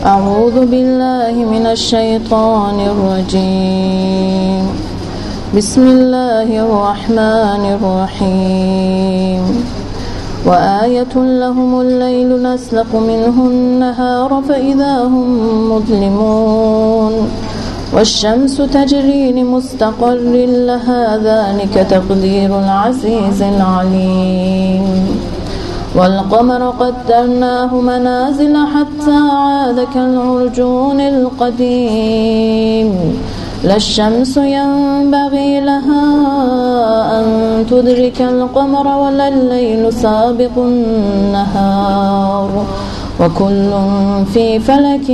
أعوذ بالله من الشيطان الرجيم. بسم الله الرحمن الرحيم. وآية لهم الليل نسلخ منه النهار فإذا هم مظلمون والشمس تجري لمستقر لها ذلك تقدير العزيز العليم. والقمر قدرناه منازل حتى عاد كالعرجون القديم. لا الشمس ينبغي لها أن تدرك القمر ولا الليل سابق النهار وكل في فلك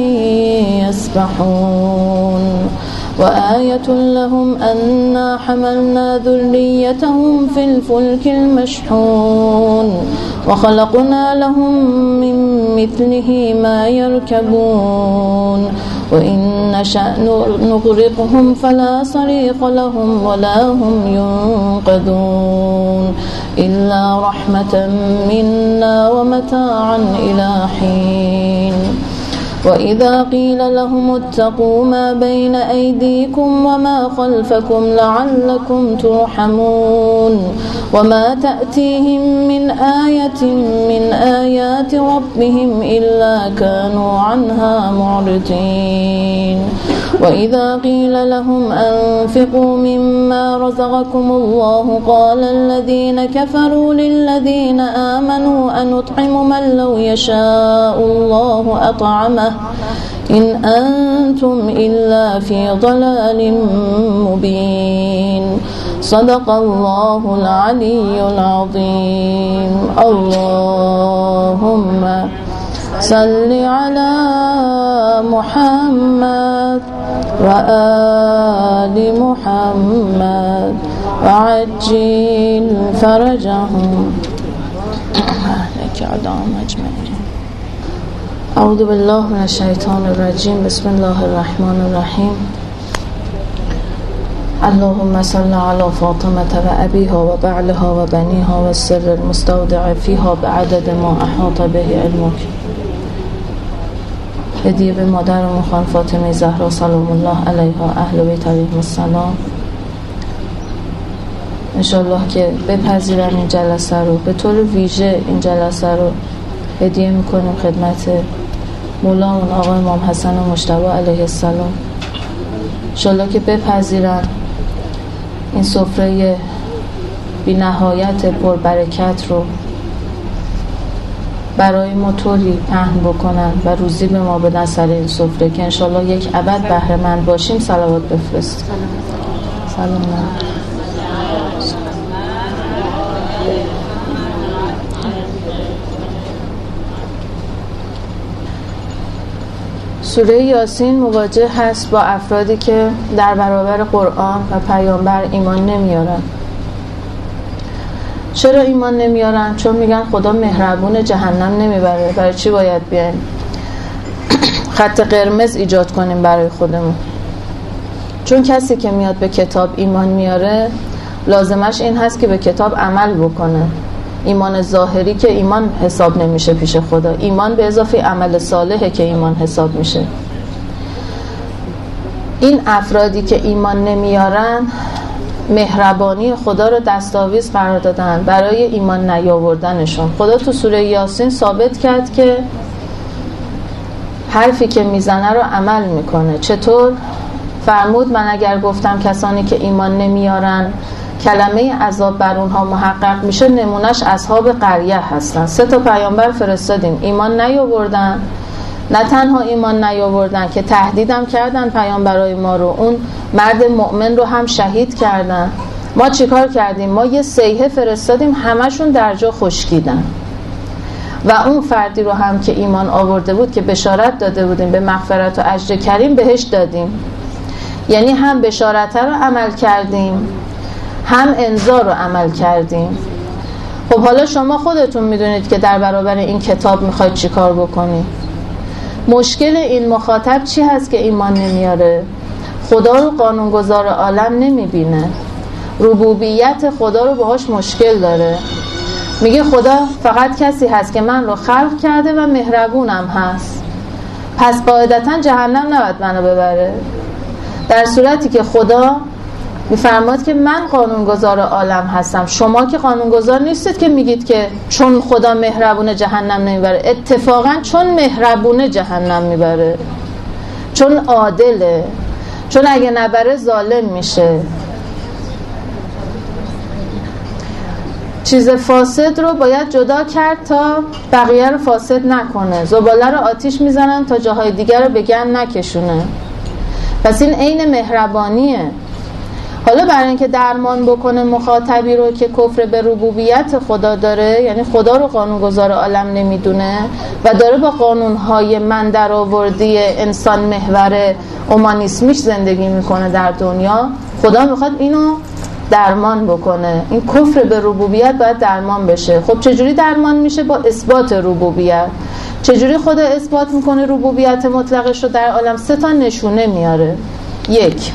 يسبحون. وآية لهم أنا حملنا ذريتهم في الفلك المشحون وخلقنا لهم من مثله ما يركبون وإن نشأ نغرقهم فلا صريخ لهم ولا هم ينقذون إلا رحمة منا ومتاعا إلى حين. وإذا قيل لهم اتقوا ما بين أيديكم وما خلفكم لعلكم ترحمون وما تأتيهم من آية من آيات ربهم إلا كانوا عنها معرضين. وإذا قيل لهم أنفقوا مما رزقكم الله قال الذين كفروا للذين آمنوا أنطعم من لو يشاء الله أطعمه إن أنتم إلا في ضلال مبين. صدق الله العلي العظيم. اللهم صل على محمد وآل محمد وعجل فرجهم لك عدام أجمعين. أعوذ بالله من الشيطان الرجيم. بسم الله الرحمن الرحيم. اللهم صل على فاطمة وأبيها وبعلها وبنيها والسر المستودع فيها بعدد ما أحاط به علمك. هدیه به مادر خانم فاطمه زهرا سلام الله علیها اهل بیت علیهم السلام. انشالله که بپذیرن این جلسه رو، به طور ویژه این جلسه رو هدیه میکنیم خدمت مولامون آقای امام حسن مجتبی علیه السلام. انشالله که بپذیرن این سفره بی نهایت پربرکت رو برای ما طوری پهن بکنن و روزی به ما بدن سر این سفره که انشالله یک ابد بهره مند باشیم. صلوات بفرست. سلام. سوره یاسین مواجه هست با افرادی که در برابر قرآن و پیامبر ایمان نمیارن. چرا ایمان نمیارن؟ چون میگن خدا مهربون، جهنم نمیبره. برای چی باید بیایم خط قرمز ایجاد کنیم برای خودمون؟ چون کسی که میاد به کتاب ایمان میاره لازمش این هست که به کتاب عمل بکنه. ایمان ظاهری که ایمان حساب نمیشه پیش خدا. ایمان به اضافه عمل صالحه که ایمان حساب میشه. این افرادی که ایمان نمیارن مهربانی خدا رو دستاویز قرار دادن برای ایمان نیاوردنشون. خدا تو سوره یاسین ثابت کرد که حرفی که میزنه رو عمل میکنه. چطور؟ فرمود من اگر گفتم کسانی که ایمان نمیارن کلمه عذاب بر اونها محقق میشه، نمونش اصحاب قریه هستن. 3 پیامبر فرستادیم، ایمان نیاوردن. نه تنها ایمان نیاوردن که تهدیدم کردن پیامبرای ما رو، اون مرد مؤمن رو هم شهید کردن. ما چیکار کردیم؟ ما یه صیحه فرستادیم، همشون در جا خشکیدن. و اون فردی رو هم که ایمان آورده بود که بشارت داده بودیم به مغفرت و اجر کریم بهش دادیم. یعنی هم بشارت رو عمل کردیم هم انذار رو عمل کردیم. خب حالا شما خودتون میدونید که در برابر این کتاب میخواید چی کار بکنید. مشکل این مخاطب چی هست که ایمان نمیاره؟ خدا رو قانونگذار عالم نمیبینه، ربوبیت خدا رو باهاش مشکل داره. میگه خدا فقط کسی هست که من رو خلق کرده و مهربونم هست. پس قاعدتا جهنم نباید منو ببره، در صورتی که خدا میفرماد که من قانونگذار عالم هستم. شما که قانونگذار نیستید که میگید که چون خدا مهربونه جهنم نمیبره. اتفاقا چون مهربونه جهنم میبره، چون عادله، چون اگه نبره ظالم میشه. چیز فاسد رو باید جدا کرد تا بقیه رو فاسد نکنه. زباله رو آتیش میزنن تا جاهای دیگر رو به گند نکشونه. پس این عین مهربانیه. حالا برای اینکه درمان بکنه مخاطبی رو که کفر به ربوبیت خدا داره، یعنی خدا رو قانونگذار عالم نمیدونه و داره با قانونهای من درآوردی انسان محور اومانیسمیش زندگی میکنه در دنیا، خدا میخواد اینو درمان بکنه. این کفر به ربوبیت باید درمان بشه. خب چجوری درمان میشه؟ با اثبات ربوبیت. چجوری خدا اثبات میکنه ربوبیت مطلقش رو در عالم؟ 3 تا نشونه میاره. 1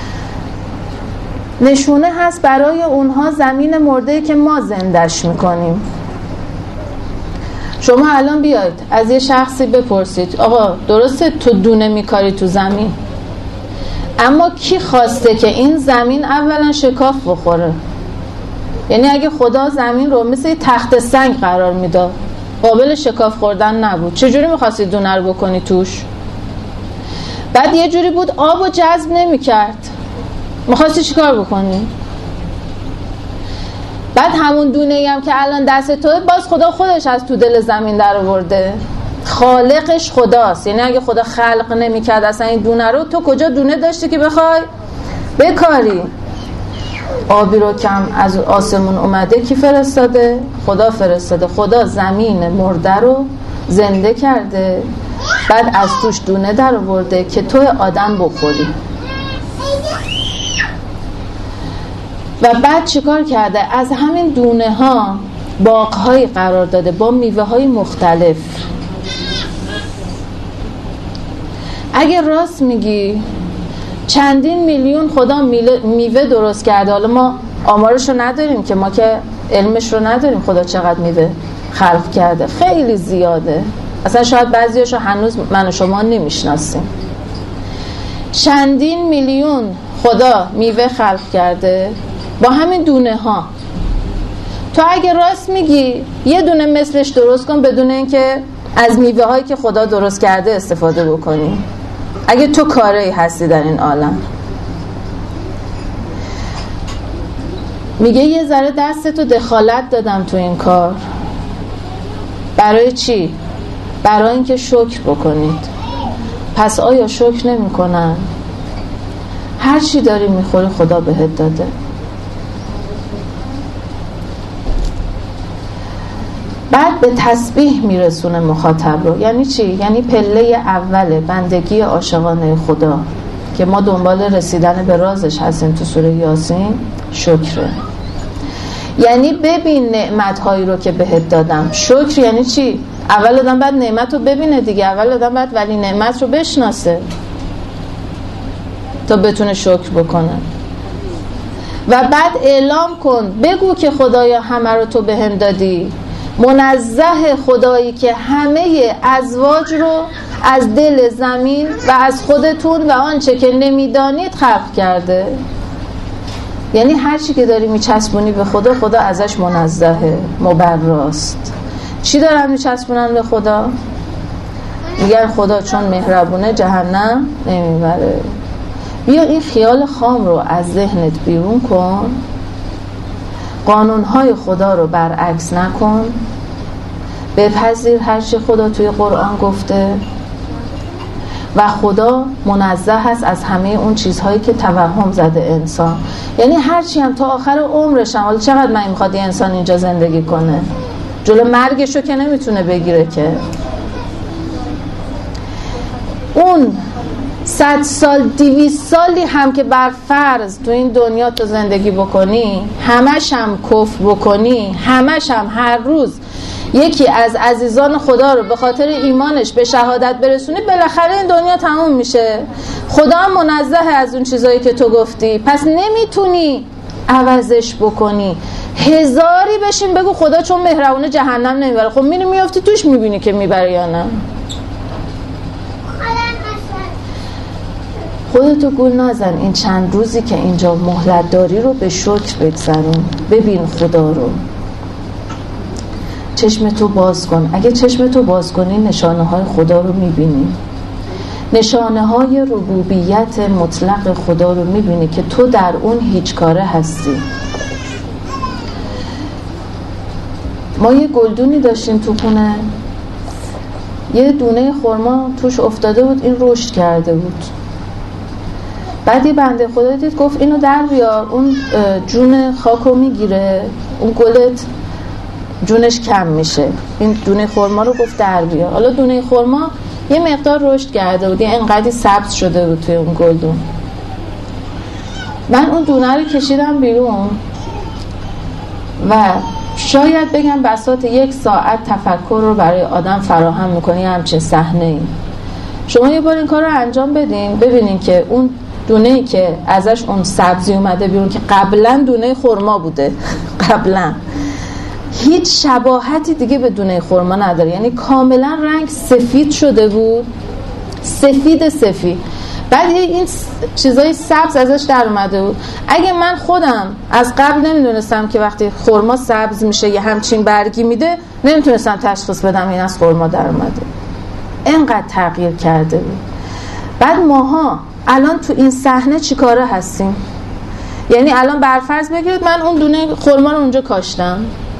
نشونه هست برای اونها زمین مرده که ما زندش میکنیم. شما الان بیاید از یه شخصی بپرسید آقا درسته تو دونه میکاری تو زمین، اما کی خواسته که این زمین اولا شکاف بخوره؟ یعنی اگه خدا زمین رو مثل تخت سنگ قرار میداد قابل شکاف خوردن نبود، چجوری میخواستی دونه رو بکنی توش؟ بعد یه جوری بود آب و جذب نمیکرد، میخواستی چیکار بکنی؟ بعد همون دونه‌ای هم که الان دست توه باز خدا خودش از تو دل زمین در آورده. خالقش خداست. یعنی اگه خدا خلق نمی‌کرد اصلا این دونه رو، تو کجا دونه داشتی که بخوای بکاری؟ آبی رو کم از آسمون اومده کی فرستاده؟ خدا فرستاده. خدا زمین مرده رو زنده کرده، بعد از توش دونه در آورده که تو آدم بخوری. و بعد چیکار کرده؟ از همین دونه ها باغ‌هایی قرار داده با میوه‌های مختلف. اگه راست میگی چندین میلیون خدا میوه درست کرده، حالا ما آمارشو نداریم که، ما که علمش رو نداریم خدا چقدر میوه خلق کرده، خیلی زیاده، اصلا شاید بعضیاشو هنوز من و شما نمیشناسیم. چندین میلیون خدا میوه خلق کرده با همین دونه ها. تو اگه راست میگی یه دونه مثلش درست کن بدون اینکه از میوه هایی که خدا درست کرده استفاده بکنی، اگه تو کاری هستی در این عالم. میگه یه ذره دستتو دخالت دادم تو این کار. برای چی؟ برای اینکه شکر بکنید. پس آیا شکر نمی کنن؟ هر چی داری میخوری خدا بهت داده. بعد به تسبیح میرسونه مخاطب رو. یعنی چی؟ یعنی پله اول بندگی عاشقانه خدا که ما دنبال رسیدن به رازش هستیم تو سوره یاسین، شکره. یعنی ببین نعمت‌هایی رو که بهت دادم. شکر یعنی چی؟ اول آدم باید نعمت رو ببینه دیگه، اول آدم باید ولی نعمت رو بشناسه تا بتونه شکر بکنه. و بعد اعلام کن، بگو که خدایا همه رو تو بهم دادی. منزه خدایی که همه ازواج رو از دل زمین و از خودتون و آنچه که نمیدانید خلق کرده. یعنی هر چی که داری میچسبونی به خدا، خدا ازش منزهه، مبراست. چی دارن میچسبونن به خدا؟ میگن خدا چون مهربونه جهنم نمیبره. بیا این خیال خام رو از ذهنت بیرون کن، قانونهای خدا رو برعکس نکن، بپذیر هر چی خدا توی قرآن گفته و خدا منزه هست از همه اون چیزهایی که توهم زده انسان. یعنی هر چی هم تا آخر عمرش هم، حالا چقدر من میخواد یه انسان اینجا زندگی کنه، جلو مرگشو که نمیتونه بگیره که، اون 100 سال 200 سالی هم که بر فرض تو این دنیا تو زندگی بکنی، همش هم کفر بکنی، همش هم هر روز یکی از عزیزان خدا رو به خاطر ایمانش به شهادت برسونی، بالاخره این دنیا تموم میشه. خدا هم منزه از اون چیزایی که تو گفتی، پس نمیتونی عوضش بکنی. هزاری بشین بگو خدا چون مهربونه جهنم نمیبره. خب میری میافتی توش، میبینی که میبره یا نه. خودتو گول نزن، این چند روزی که اینجا مهلت داری رو به شکر بگذرون. ببین خدا رو، چشمتو باز کن. اگه چشمتو باز کنی نشانه های خدا رو میبینی، نشانه های ربوبیت مطلق خدا رو میبینی که تو در اون هیچ کاره هستی. ما یه گلدونی داشتیم تو خونه، یه دونه خرما توش افتاده بود، این رشد کرده بود. بعد یه بنده خدا دید گفت اینو در بیار، اون جون خاکو میگیره، اون گلت جونش کم میشه. این دونه خرما رو گفت در بیار. حالا دونه خرما یه مقدار رشد کرده بود، یه انقدری سبز شده بود توی اون گلدون. من اون دونه رو کشیدم بیرون و شاید بگم بساط 1 ساعت تفکر رو برای آدم فراهم میکنه همچین صحنه‌ای. شما یه بار این کار رو انجام بدین، ببینین که اون دونه‌ای که ازش اون سبزی اومده بیرون که قبلا دونه خرما بوده، قبلا هیچ شباهتی دیگه به دونه خرما نداره، یعنی کاملا رنگ سفید شده بود، سفید. بعد این چیزای سبز ازش در اومده بود. اگه من خودم از قبل نمیدونستم که وقتی خرما سبز میشه یه همچین برگی میده، نمیتونستم تشخیص بدم این از خرما در اومده. اینقدر تغییر کرده بود. بعد ماها الان تو این صحنه چیکاره هستیم؟ یعنی الان برفرض بگیرید من اون دونه خرما رو اونجا کاشتم،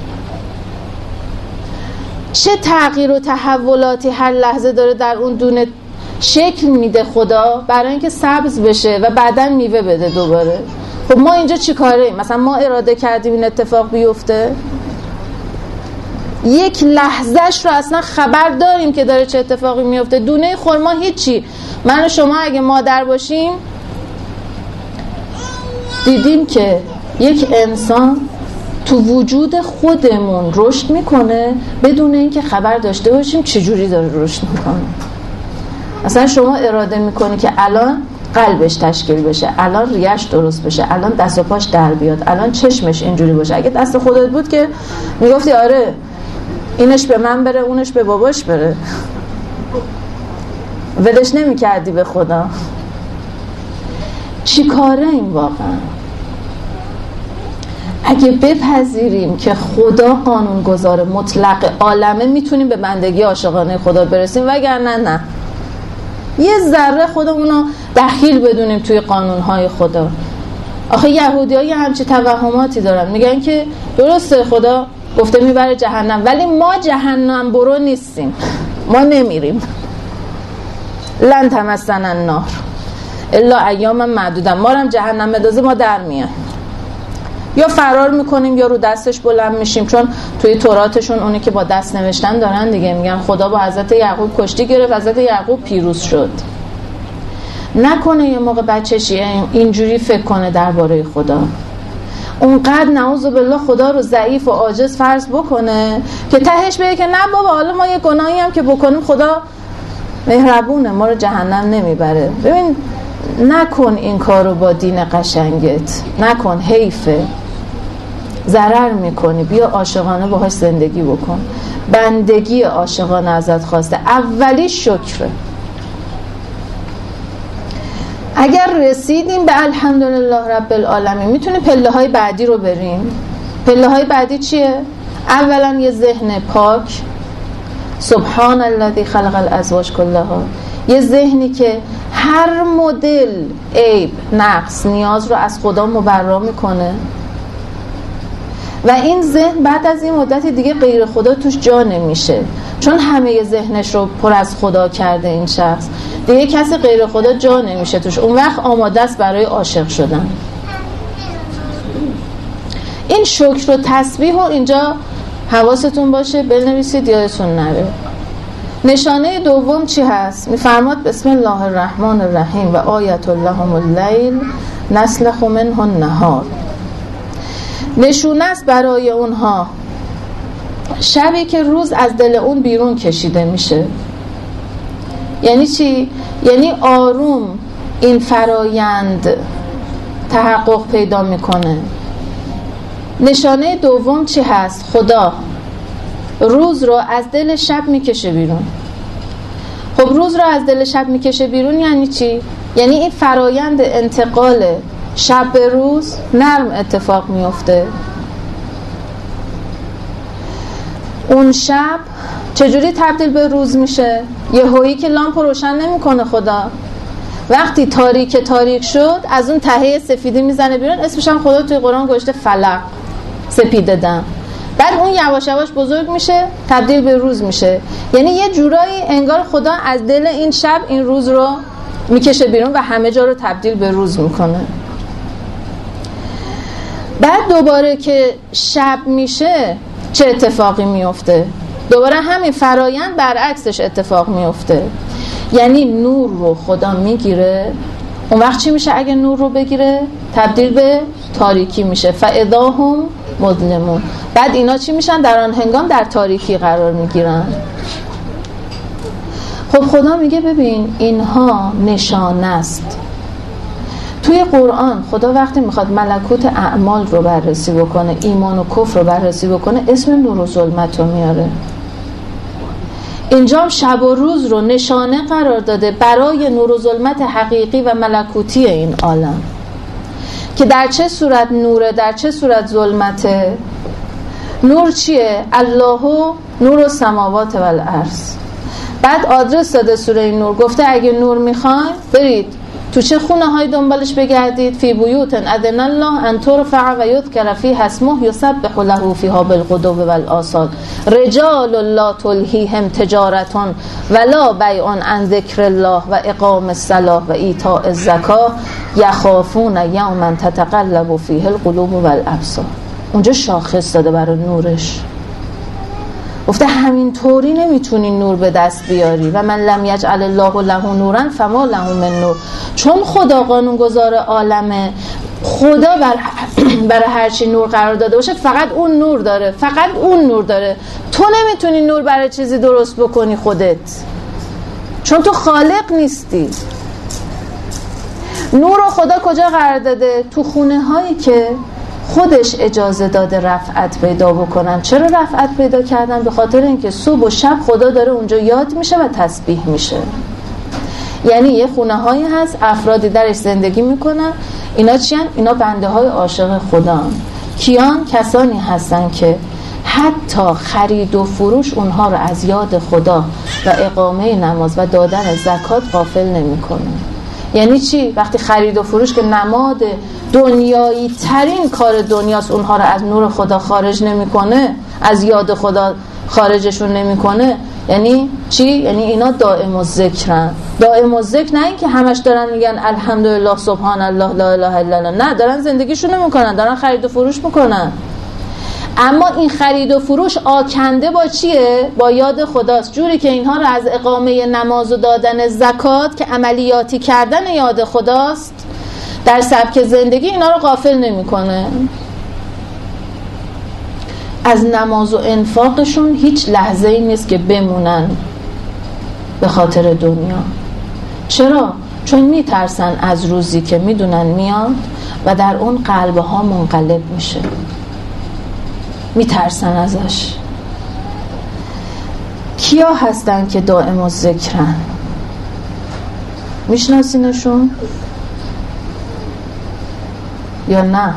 چه تغییر و تحولاتی هر لحظه داره در اون دونه شکل میده خدا برای اینکه سبز بشه و بعداً میوه بده دوباره. خب ما اینجا چی کاره ایم؟ مثلا ما اراده کردیم این اتفاق بیفته؟ یک لحظهش رو اصلا خبر داریم که داره چه اتفاقی میفته؟ دونه خرما هیچی. من و شما اگه مادر باشیم دیدیم که یک انسان تو وجود خودمون رشد میکنه بدون اینکه خبر داشته باشیم چجوری داره رشد میکنه. مثلا شما اراده میکنی که الان قلبش تشکیل بشه، الان ریش درست بشه، الان دست و پاش در بیاد، الان چشمش اینجوری باشه. اگه دست خودت بود که میگفتی آره اینش به من بره اونش به باباش بره، ولش نمیکردی به خدا. چی کاره این واقعا؟ اگه بپذیریم که خدا قانونگذار مطلق عالمه میتونیم به بندگی عاشقانه خدا برسیم، وگرنه نه. یه ذره خودمونو دخیل بدونیم توی قانونهای خدا. آخه یهودی‌ها یه همچین توهماتی دارن، میگن که درسته خدا گفته میبره جهنم، ولی ما جهنم برو نیستیم، ما نمیریم. لن تمسنا النار الا ایاما معدودا، ما هم جهنم بدازه ما در میان. یا فرار میکنیم یا رو دستش بلند میشیم، چون توی توراتشون اونی که با دست نوشتن دارن دیگه، میگن خدا با حضرت یعقوب کشتی گرفت، حضرت یعقوب پیروز شد. نکنه یه موقع بچه‌ش اینجوری فکر کنه درباره خدا، اونقدر نعوذ بالله خدا رو ضعیف و عاجز فرض بکنه که تهش بگه که نه بابا حالا ما یه گناهی هم که بکنیم خدا مهربونه ما رو جهنم نمیبره. ببین نکن این کارو با دین قشنگت، نکن، حیفه، ضرر میکنی. بیا عاشقانه باهاش زندگی بکن. بندگی عاشقانه ازت خواسته، اولی شکره. اگر رسیدیم به الحمدلله رب العالمین میتونیم پله های بعدی رو بریم. پله های بعدی چیه؟ اولا یه ذهن پاک، سبحان الذی خلق الازواج کلها، یه ذهنی که هر مدل عیب، نقص، نیاز رو از خدا مبرا میکنه و این ذهن بعد از این مدت دیگه غیر خدا توش جا نمیشه، چون همه ذهنش رو پر از خدا کرده این شخص، دیگه کسی غیر خدا جا نمیشه توش. اون وقت آماده است برای عاشق شدن. این شکر و تسبیح رو اینجا حواستون باشه، بنویسید یادتون نره. نشانه دوم چی هست؟ میفرماد بسم الله الرحمن الرحیم و آیت لهم اللیل نسلخ منه النهار. نشونه است برای اونها شبی که روز از دل اون بیرون کشیده میشه. یعنی چی؟ یعنی آروم این فرایند تحقق پیدا میکنه. نشانه دوم چی هست؟ خدا روز رو از دل شب میکشه بیرون. خب روز رو از دل شب میکشه بیرون یعنی چی؟ یعنی این فرایند انتقال شب به روز نرم اتفاق میفته. اون شب چجوری تبدیل به روز میشه؟ یهویی که لامپ روشن نمیکنه خدا، وقتی تاریک شد از اون تهه سفیدی میزنه بیرون، اسمش هم خدا توی قرآن گذاشته فلق، سپیده دم. بعد اون یواش یواش بزرگ میشه، تبدیل به روز میشه. یعنی یه جورایی انگار خدا از دل این شب این روز رو میکشه بیرون و همه جا رو تبدیل به روز میکنه. بعد دوباره که شب میشه چه اتفاقی میفته؟ دوباره همین فرایند برعکسش اتفاق میفته. یعنی نور رو خدا میگیره. اون وقت چی میشه اگه نور رو بگیره؟ تبدیل به تاریکی میشه. فاذا هم مظلمون. بعد اینا چی میشن؟ در آن هنگام در تاریکی قرار میگیرن. خب خدا میگه ببین اینها نشانه است. توی قرآن خدا وقتی میخواد ملکوت اعمال رو بررسی بکنه، ایمان و کفر رو بررسی بکنه، اسم نور و ظلمت رو میاره. اینجا شب و روز رو نشانه قرار داده برای نور و ظلمت حقیقی و ملکوتی این عالم، که در چه صورت نوره، در چه صورت ظلمته. نور چیه؟ الله نور السماوات و الارض. بعد آدرس داده سوره نور، گفته اگه نور میخواین برید تو چه خونه های دنبالش بگردید؟ فی بیوت اذن الله ان ترفع و یذکر فیها اسمه یسبح له فیها بالغدو والآصال رجال لا تلهیهم تجارة ولا بیع عن ذکر الله و اقام الصلاة و ایتاء الزکاة یخافون یوما تتقلب فیه القلوب والابصار. اونجا شاخص داده برای نورش، گفته همین طوری نمیتونی نور به دست بیاری. و من لم یجعل الله له نورا فما له من نور. چون خدا قانونگذار عالمه، خدا برای هر چی نور قرار داده باشه فقط اون نور داره، فقط اون نور داره. تو نمیتونی نور برای چیزی درست بکنی خودت، چون تو خالق نیستی. نور رو خدا کجا قرار داده؟ تو خونه هایی که خودش اجازه داده رفعت پیدا بکنن. چرا رفعت پیدا کردن؟ به خاطر اینکه صبح و شب خدا داره اونجا یاد میشه و تسبیح میشه. یعنی یه خونه هایی هست افرادی درش زندگی میکنن، اینا چیان؟ اینا بنده های عاشق خدا هن. کیان؟ کسانی هستن که حتی خرید و فروش اونها رو از یاد خدا و اقامه نماز و دادن زکات غافل نمیکنه. یعنی چی؟ وقتی خرید و فروش که نماد دنیایی ترین کار دنیاست، اونها رو از نور خدا خارج نمیکنه، از یاد خدا خارجشون نمیکنه. یعنی چی؟ یعنی اینا دائم الذکرن. دائم الذکر نه این که همش دارن میگن الحمدلله سبحان الله لا اله الا الله، نه، دارن زندگیشون نمیکنن، دارن خرید و فروش میکنن. اما این خرید و فروش آکنده با چیه؟ با یاد خداست. جوری که اینها رو از اقامه نماز و دادن زکات که عملیاتی کردن یاد خداست در سبک زندگی، اینا رو غافل نمیکنه. از نماز و انفاقشون هیچ لحظه ای نیست که بمونن به خاطر دنیا. چرا؟ چون میترسن از روزی که میدونن میاد و در اون قلبها منقلب میشه، میترسن ازش. کیا هستن که دائم الذکرن؟ میشناسینشون یا نه؟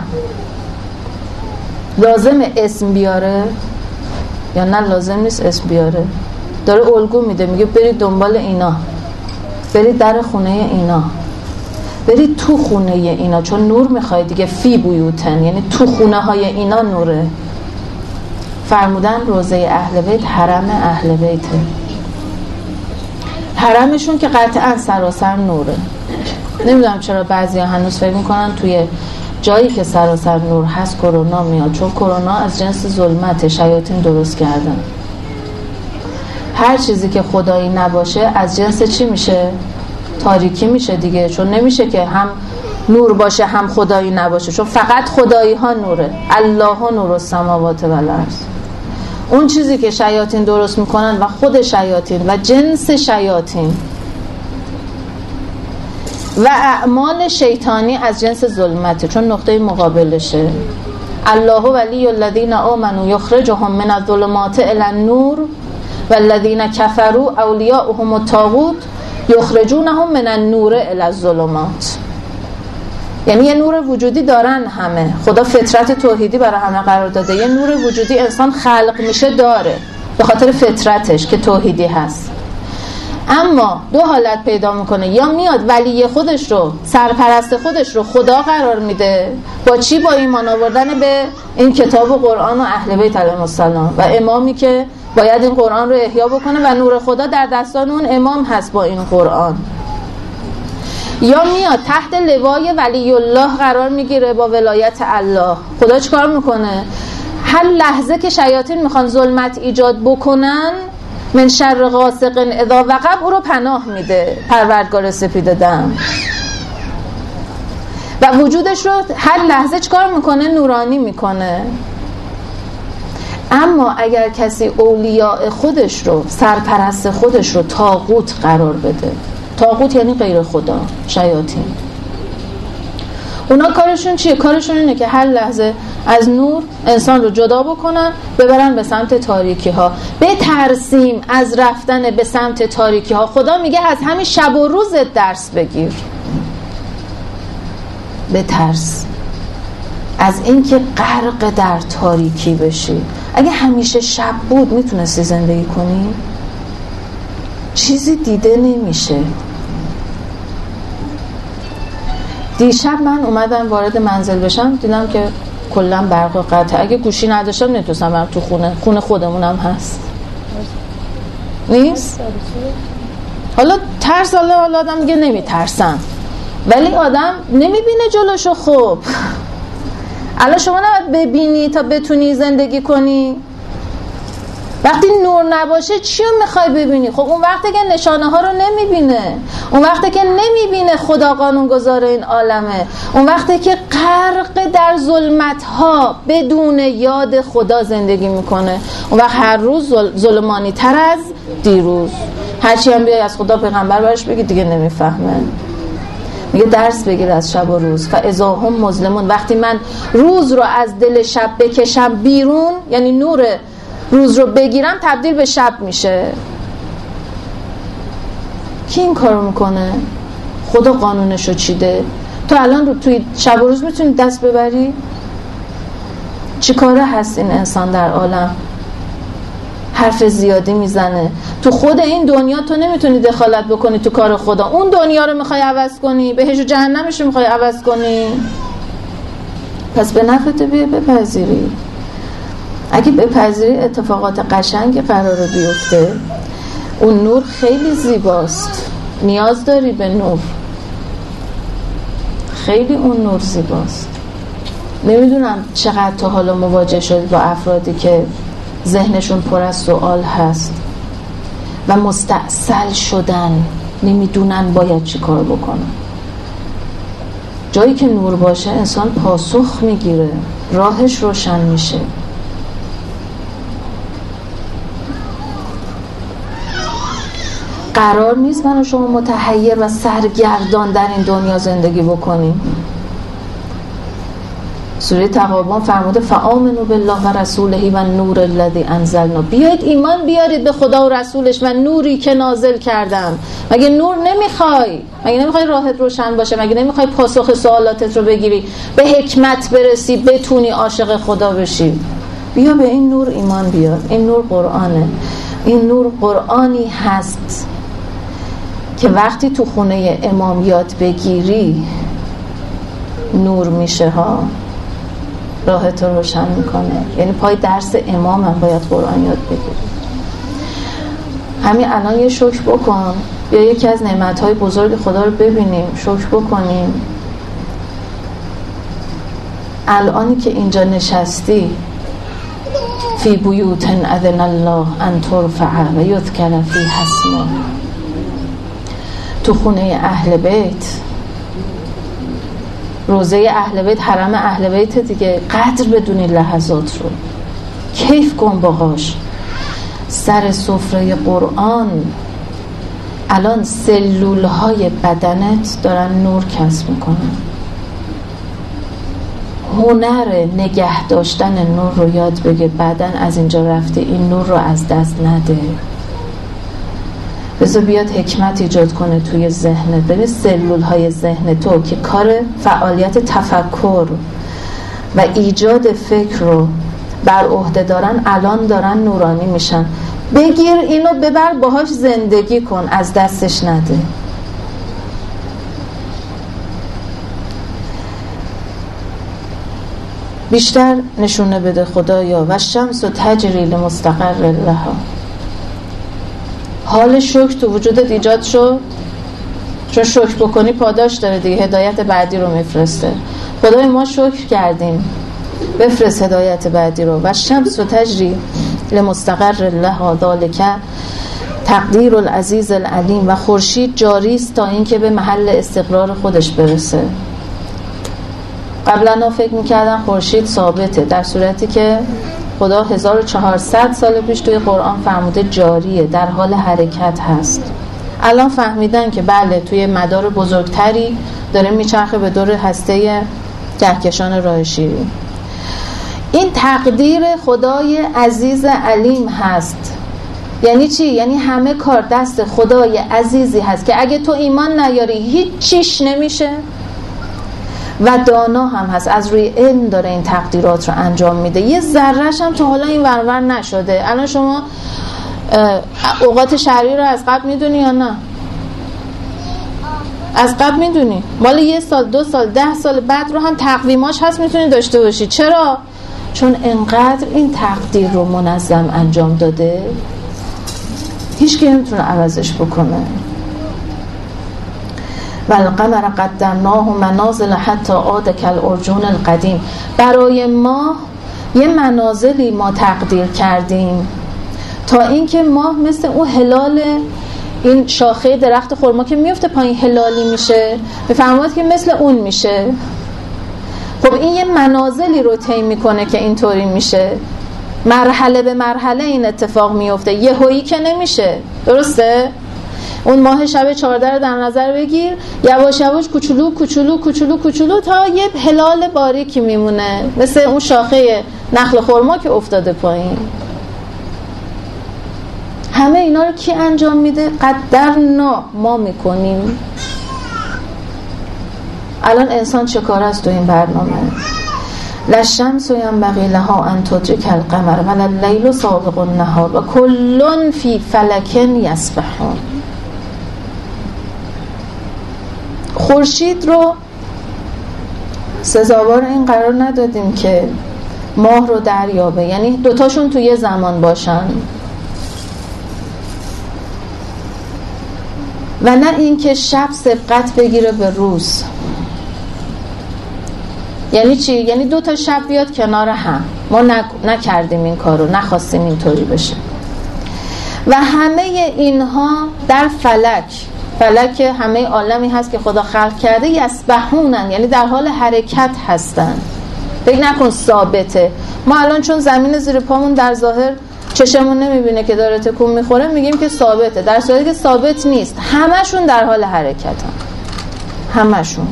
لازم اسم بیاره یا نه لازم نیست اسم بیاره؟ داره الگو میده، میگه برید دنبال اینا، برید در خونه اینا، برید تو خونه اینا، چون نور میخوای دیگه. فی بیوتن یعنی تو خونه های اینا نوره. فرمودن روضه اهل بیت حرم اهل بیته، حرمشون که قطعا سراسر نوره. نمیدونم چرا بعضیا هنوز فکر میکنن توی جایی که سراسر نور هست کرونا میاد، چون کرونا از جنس ظلمت، شیاطین درست کردن. هر چیزی که خدایی نباشه از جنس چی میشه؟ تاریکی میشه دیگه، چون نمیشه که هم نور باشه هم خدایی نباشه، چون فقط خدایی ها نوره. الله نور السماوات و الارض. اون چیزی که شیاطین درست میکنن و خود شیاطین و جنس شیاطین و اعمال شیطانی از جنس ظلمته، چون نقطه مقابلشه. الله ولی الذین آمنوا یخرجهم من الظلمات الی النور والذین کفروا اولیاؤهم الطاغوت یخرجونهم من النور الی الظلمات. یعنی یه نور وجودی دارن همه، خدا فطرت توحیدی برای همه قرار داده. یه نور وجودی انسان خلق میشه داره به خاطر فطرتش که توحیدی هست. اما دو حالت پیدا میکنه، یا میاد ولی خودش رو، سرپرست خودش رو خدا قرار میده. با چی؟ با ایمان آوردن به این کتاب و قرآن و اهل بیت علیهم السلام و امامی که باید این قرآن رو احیا بکنه و نور خدا در دستان اون امام هست با این قرآن. یا میاد تحت لوای ولی الله قرار میگیره با ولایت الله. خدا چیکار میکنه؟ هر لحظه که شیاطین میخوان ظلمت ایجاد بکنن، من شر غاسق اذا وقب، او رو پناه میده پروردگار سپید دم و وجودش رو هر لحظه چیکار میکنه؟ نورانی میکنه. اما اگر کسی اولیاء خودش رو، سرپرست خودش رو طاغوت قرار بده، طاغوت یعنی غیر خدا، شیاطین، اونا کارشون چیه؟ کارشون اینه که هر لحظه از نور انسان رو جدا بکنن، ببرن به سمت تاریکی ها. بترسیم از رفتن به سمت تاریکی ها. خدا میگه از همین شب و روزت درس بگیر، بترس از اینکه غرق در تاریکی بشی. اگه همیشه شب بود میتونستی زندگی کنی؟ چیزی دیده نمیشه. دیشب من اومدم وارد منزل بشم، دیدم که کلا برق قطع. اگه گوشی نداشتم نمیتونستم برم تو خونه خودمونم هست نیست. حالا ترس، حالا آدم میگه نمیترسم، ولی آدم نمیبینه جلوشو. خب الان شما نباید ببینی تا بتونی زندگی کنی. وقتی نور نباشه چی رو میخوای ببینی؟ خب اون وقتی که نشانه ها رو نمیبینه، اون وقتی که نمیبینه خدا قانونگذار این عالمه، اون وقتی که غرق در ظلمت ها بدون یاد خدا زندگی میکنه، اون وقت هر روز ظلمانی تر از دیروز. هرچی هم بیای از خدا پیغمبر برش بگی دیگه نمیفهمه. میگه درس بگیر از شب و روز. فاذا هم مظلمون، وقتی من روز رو از دل شب بکشم بیرون، یعنی نور روز رو بگیرم، تبدیل به شب میشه. کی این کارو میکنه؟ خدا قانونشو چیده. تو الان رو توی شب و روز میتونی دست ببری؟ چی کاره هست این انسان در عالم؟ حرف زیادی میزنه. تو خود این دنیا تو نمیتونی دخالت بکنی تو کار خدا. اون دنیا رو میخوای عوض کنی، بهش و جهنمش رو میخوای عوض کنی. پس به نفعت بیا بپذیری. اگه بپذیری اتفاقات قشنگی قراره بیفته. اون نور خیلی زیباست، نیاز داری به نور. خیلی اون نور زیباست. نمیدونم چقدر تا حالا مواجه شدید با افرادی که ذهنشون پر از سوال هست و مستعسل شدن، نمیدونن باید چی کار بکنن. جایی که نور باشه انسان پاسخ میگیره، راهش روشن میشه. قرار نیست من و شما متحیر و سرگردان در این دنیا زندگی بکنیم. سوره تغابن فرموده فآمنوا بالله و رسوله و نور الذی انزلنا. بیایید ایمان بیارید به خدا و رسولش و نوری که نازل کردم. مگه نور نمیخوای؟ مگه نمیخوای راحت روشن باشه؟ مگه نمیخوای پاسخ سوالاتت رو بگیری، به حکمت برسی، بتونی عاشق خدا بشی؟ بیا به این نور ایمان بیار. این نور قرآنه. این نور قرآنی هست که وقتی تو خونه امام یاد بگیری نور میشه ها، راحت رو روشن میکنه. یعنی پای درس امام هم باید قرآن یاد بگیری. همین الان یه شکر بکن، یا یکی از نعمتهای بزرگ خدا رو ببینیم، شکر بکنیم. الانی که اینجا نشستی، فی بیوت اذن الله ان ترفع و یذکر فیها اسمه، تو خونه اهل بیت، روزه اهل بیت، حرم اهل بیت دیگه. قدر بدونی لحظات رو، کیف کن باهاش. سر سفره قرآن الان سلولهای بدنت دارن نور کسب میکنن. هنر نگه داشتن نور رو یاد بگیر. بعدن از اینجا رفته این نور رو از دست نده. بذار بیاد حکمت ایجاد کنه توی ذهنت. ببین سلول های ذهن تو که کار فعالیت تفکر و ایجاد فکر رو بر عهده دارن، الان دارن نورانی میشن. بگیر اینو ببر باهاش زندگی کن، از دستش نده. بیشتر نشونه بده خدایا. و شمس تجری لمستقر لها. حال شکر تو وجودت ایجاد شد، چون شکر بکنی پاداش داره دیگه، هدایت بعدی رو میفرسته. خدای ما شکر کردیم، بفرست هدایت بعدی رو. و شمس تجری لمستقر لها ذالک تقدیر العزیز العلیم. و خورشید جاری است تا اینکه به محل استقرار خودش برسه. قبلا فکر میکردن خورشید ثابته، در صورتی که خدا 1400 سال پیش توی قرآن فرموده جاریه، در حال حرکت هست. الان فهمیدن که بله توی مدار بزرگتری داره میچرخه به دور هسته کهکشان راه شیری. این تقدیر خدای عزیز علیم هست. یعنی چی؟ یعنی همه کار دست خدای عزیزی هست که اگه تو ایمان نیاری هیچ چیش نمیشه، و دانا هم هست، از روی علم داره این تقدیرات رو انجام میده. یه ذره‌اش هم تا حالا این ورور نشده. الان شما اوقات شهری رو از قبل میدونی یا نه؟ از قبل میدونی؟ مال 1 سال 2 سال 10 سال بعد رو هم تقویماش هست، میتونی داشته باشی. چرا؟ چون انقدر این تقدیر رو منظم انجام داده هیچ کی نمیتونه عوضش بکنه. و القمر قدرناه منازل حتی عاد کالعرجون القدیم. برای ما یه منازلی ما تقدیر کردیم تا اینکه ماه مثل اون هلال این شاخه درخت خرما که میفته پایین هلالی میشه، بفرمایید که مثل اون میشه. خب این یه منازلی رو طی میکنه که اینطوری میشه، مرحله به مرحله این اتفاق میفته، یهویی که نمیشه. درسته؟ اون ماه شب 14 رو در نظر بگیر، یواش یواش کوچولو کوچولو کوچولو کوچولو تا یه هلال باریکی میمونه، مثل اون شاخه نخل خرما که افتاده پایین. همه اینا رو کی انجام میده؟ قدرنا، ما میکنیم. الان انسان چه کار است تو این برنامه؟ للشمس ینبغی لها ان تدرک القمر ولللیل سابق النهار و کل فی فلک یسبحون. خورشید رو سزاوار این قرار ندادیم که ماه رو دریابه، یعنی دوتاشون توی یه زمان باشن، و نه این که شب سبقت بگیره به روز. یعنی چی؟ یعنی 2 تا شب بیاد کنار هم. ما نکردیم این کارو، نخواستیم اینطوری بشه. و همه اینها در فلک همه عالمی هست که خدا خلق کرده، یسبحونن، یعنی در حال حرکت هستن. فکر نکن ثابته. ما الان چون زمین زیر پامون در ظاهر چشمون نمیبینه که داره تکون میخوره میگیم که ثابته، در صورتی که ثابت نیست. همشون در حال حرکتن، همشون.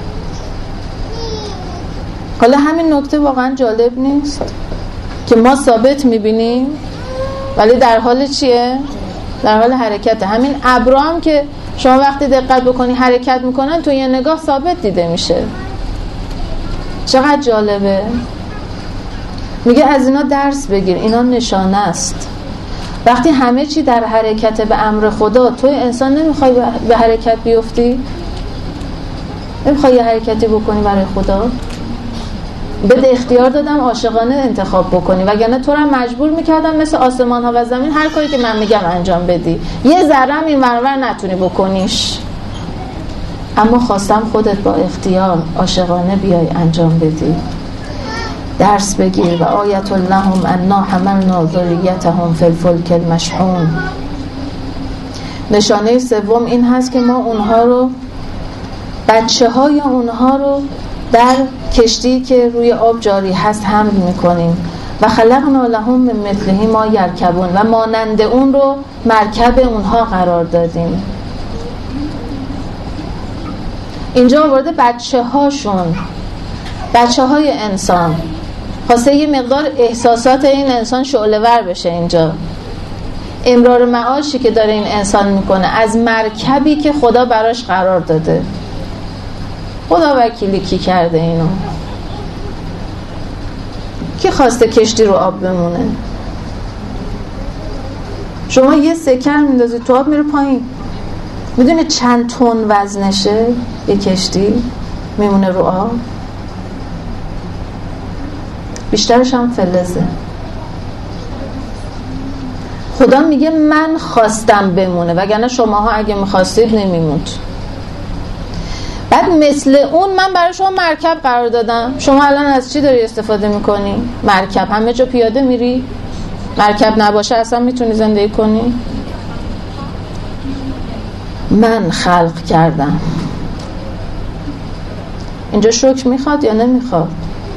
حالا همین نکته واقعا جالب نیست که ما ثابت میبینیم ولی در حال چیه؟ در حال حرکت. همین ابرام که شما وقتی دقت بکنی حرکت میکنن تو یه نگاه ثابت دیده میشه. چقدر جالبه. میگه از اینا درس بگیر، اینا نشانه است. وقتی همه چی در حرکت به امر خدا، توی انسان نمیخوای به حرکت بیفتی؟ نمیخوای یه حرکتی بکنی برای خدا؟ بده اختیار دادم عاشقانه انتخاب بکنی، وگرنه تو رو مجبور میکردم مثل آسمان ها و زمین هر کاری که من میگم انجام بدی، یه ذره این ورور نتونی بکنیش. اما خواستم خودت با اختیار عاشقانه بیای انجام بدی. درس بگیر. و آیت لهم انا حملنا ذریتهم فی الفلک المشحون. نشانه سوم این هست که ما اونها رو، بچه های اونها رو در کشتی که روی آب جاری هست حمل میکنیم. و خلقنا لهم من مثله ما یرکبون، و مانند اون رو مرکب اونها قرار دادیم. اینجا آورده بچه هاشون، بچه های انسان، خواسته یه مقدار احساسات این انسان شعله ور بشه اینجا. امرار معاشی که داره این انسان میکنه از مرکبی که خدا براش قرار داده. خدا وکیلی کی کرده اینو؟ کی خواسته کشتی رو آب بمونه؟ شما یه سکر میندازید تو آب میره پایین. میدونه چند تن وزنشه یه کشتی میمونه رو آب؟ بیشترش هم فلزه. خدا میگه من خواستم بمونه، وگرنه شماها اگه میخواستید نمیموند. بعد مثل اون من برای شما مرکب قرار دادم. شما الان از چی داری استفاده میکنی؟ مرکب. همه جا پیاده میری؟ مرکب نباشه اصلا میتونی زندگی کنی؟ من خلق کردم. اینجا شکر میخواد یا نمیخواد؟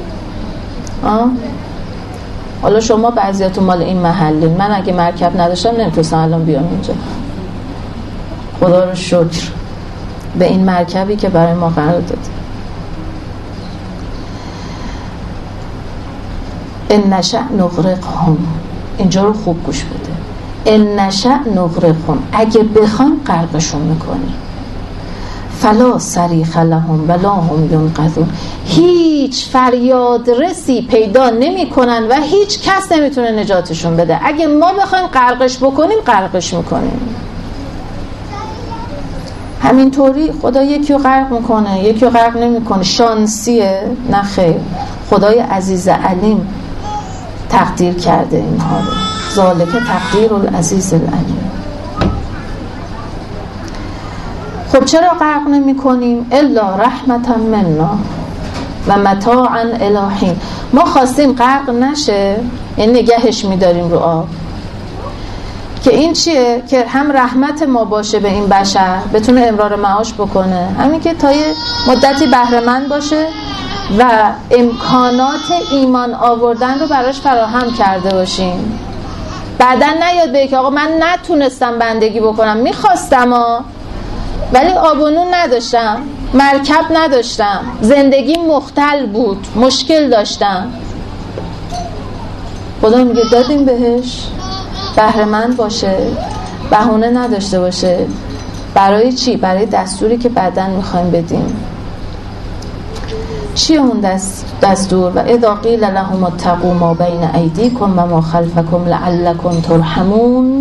حالا شما بعضیاتون مال این محلین، من اگه مرکب نداشتم نمیتونستم الان بیام اینجا. خدا رو شکر به این مرکبی که برای ما قرار داد. ان نشأ نغرقهم. اینجا رو خوب گوش بده. ان نشأ نغرقهم، اگه بخوایم غرقشون میکنیم. فلا صریخ لهم ولا هم ینقذون. هیچ فریاد رسی پیدا نمی کنن و هیچ کس نمیتونه نجاتشون بده. اگه ما بخوایم غرقش بکنیم غرقش میکنیم. همینطوری خدا یکی رو غرق میکنه یکی رو غرق نمیکنه. شانسیه؟ نه خیر. خدای عزیز علیم تقدیر کرده اینها رو. ذالک تقدیر العزیز العلیم. خب چرا غرق نمی کنیم؟ الا رحمتا منا و متاعا الی حین. ما خواستیم غرق نشه، یعنی نگهش میداریم رو آب، که این چیه؟ که هم رحمت ما باشه به این بشر، بتونه امرار معاش بکنه، همین که تا یه مدتی بهره مند باشه و امکانات ایمان آوردن رو براش فراهم کرده باشیم. بعدن نیاد بگه که آقا من نتونستم بندگی بکنم، میخواستم ولی آب و نون نداشتم، مرکب نداشتم، زندگی مختل بود، مشکل داشتم. خدا میگه دادیم بهش بهره مند باشه، بهونه نداشته باشه. برای چی؟ برای دستوری که بعدن میخوایم بدیم. چی اون دستور؟ و اذا قیل لهم اتقوا ما بین ایدیکم و ما خلفکم لعلکم ترحمون.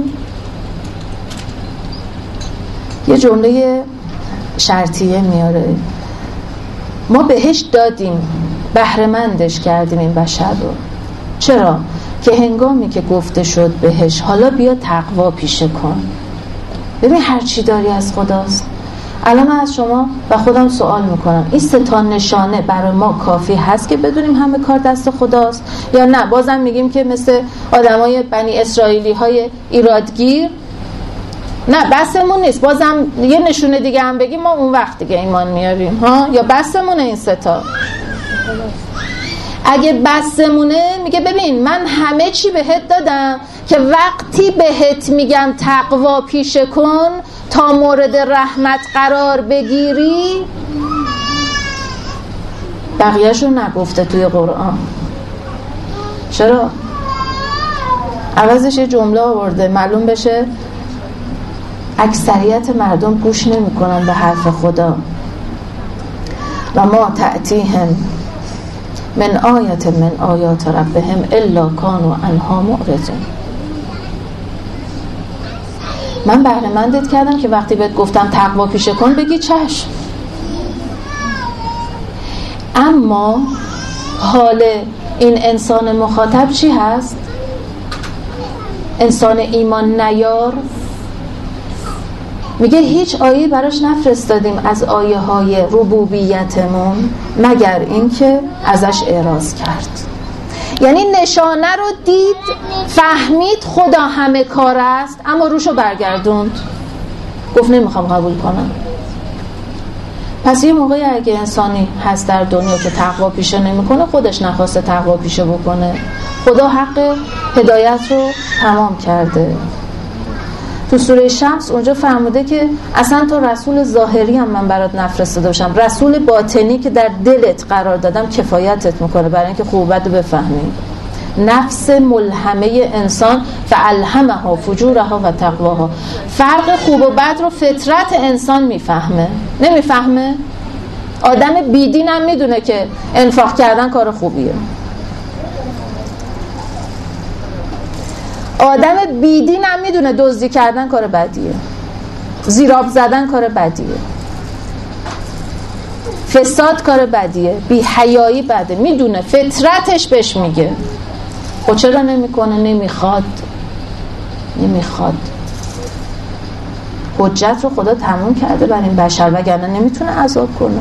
یه جمله شرطیه میاره. ما بهش دادیم، بهره مندش کردیم این بشر رو. چرا؟ که هنگامی که گفته شد بهش حالا بیا تقوا پیشه کن. ببین هر چی داری از خداست. الان من از شما و خودم سوال میکنم، این 3 نشانه برای ما کافی هست که بدونیم همه کار دست خداست؟ یا نه بازم میگیم که مثل آدمای بنی اسرائیلی های ایرادگیر، نه بسمون نیست، بازم یه نشونه دیگه هم بگیم ما اون وقت دیگه ایمان میاریم ها؟ یا بسمونه این 3 تا؟ اگه بسمونه میگه ببین من همه چی بهت دادم که وقتی بهت میگم تقوا پیشه کن تا مورد رحمت قرار بگیری. بقیه‌شو نگفته توی قرآن. چرا؟ عوضش یه جمله آورده معلوم بشه اکثریت مردم گوش نمی کنن به حرف خدا. و ما تأتیهم من آیت من آیات ربهم الا کانوا عنها معرضین. من بهره مندت کردم که وقتی بهت گفتم تقوا پیشه کن بگی چشم. اما حال این انسان مخاطب چی هست؟ انسان ایمان نیار. میگه هیچ آیه براش نفرستادیم از آیه های ربوبیتمون مگر اینکه ازش اعراض کرد. یعنی نشانه رو دید، فهمید خدا همه کار است، اما روشو برگردوند، گفت نمیخوام قبول کنم. پس یه موقعی اگه انسانی هست در دنیا که تقوا پیشه نمیکنه، خودش نخواسته تقوا پیشه بکنه. خدا حق هدایت رو تمام کرده. تو سوره شمس اونجا فرموده که اصلا تو رسول ظاهری هم من برات نفرستاده باشم، رسول باطنی که در دلت قرار دادم کفایتت میکنه برای اینکه خوب بد بفهمی. نفس ملهمه انسان فالهمها فجورها و تقواها. فرق خوب و بد رو فطرت انسان میفهمه. نمیفهمه؟ آدم بیدین هم میدونه که انفاق کردن کار خوبیه. آدم بیدین هم میدونه دزدی کردن کار بدیه، زیراب زدن کار بدیه، فساد کار بدیه، بی حیایی بده، میدونه، فطرتش بهش میگه. خب چرا نمیکنه؟ نمیخواد. حجت رو خدا تموم کرده بر این بشر، وگرنه نمیتونه عذاب کنه.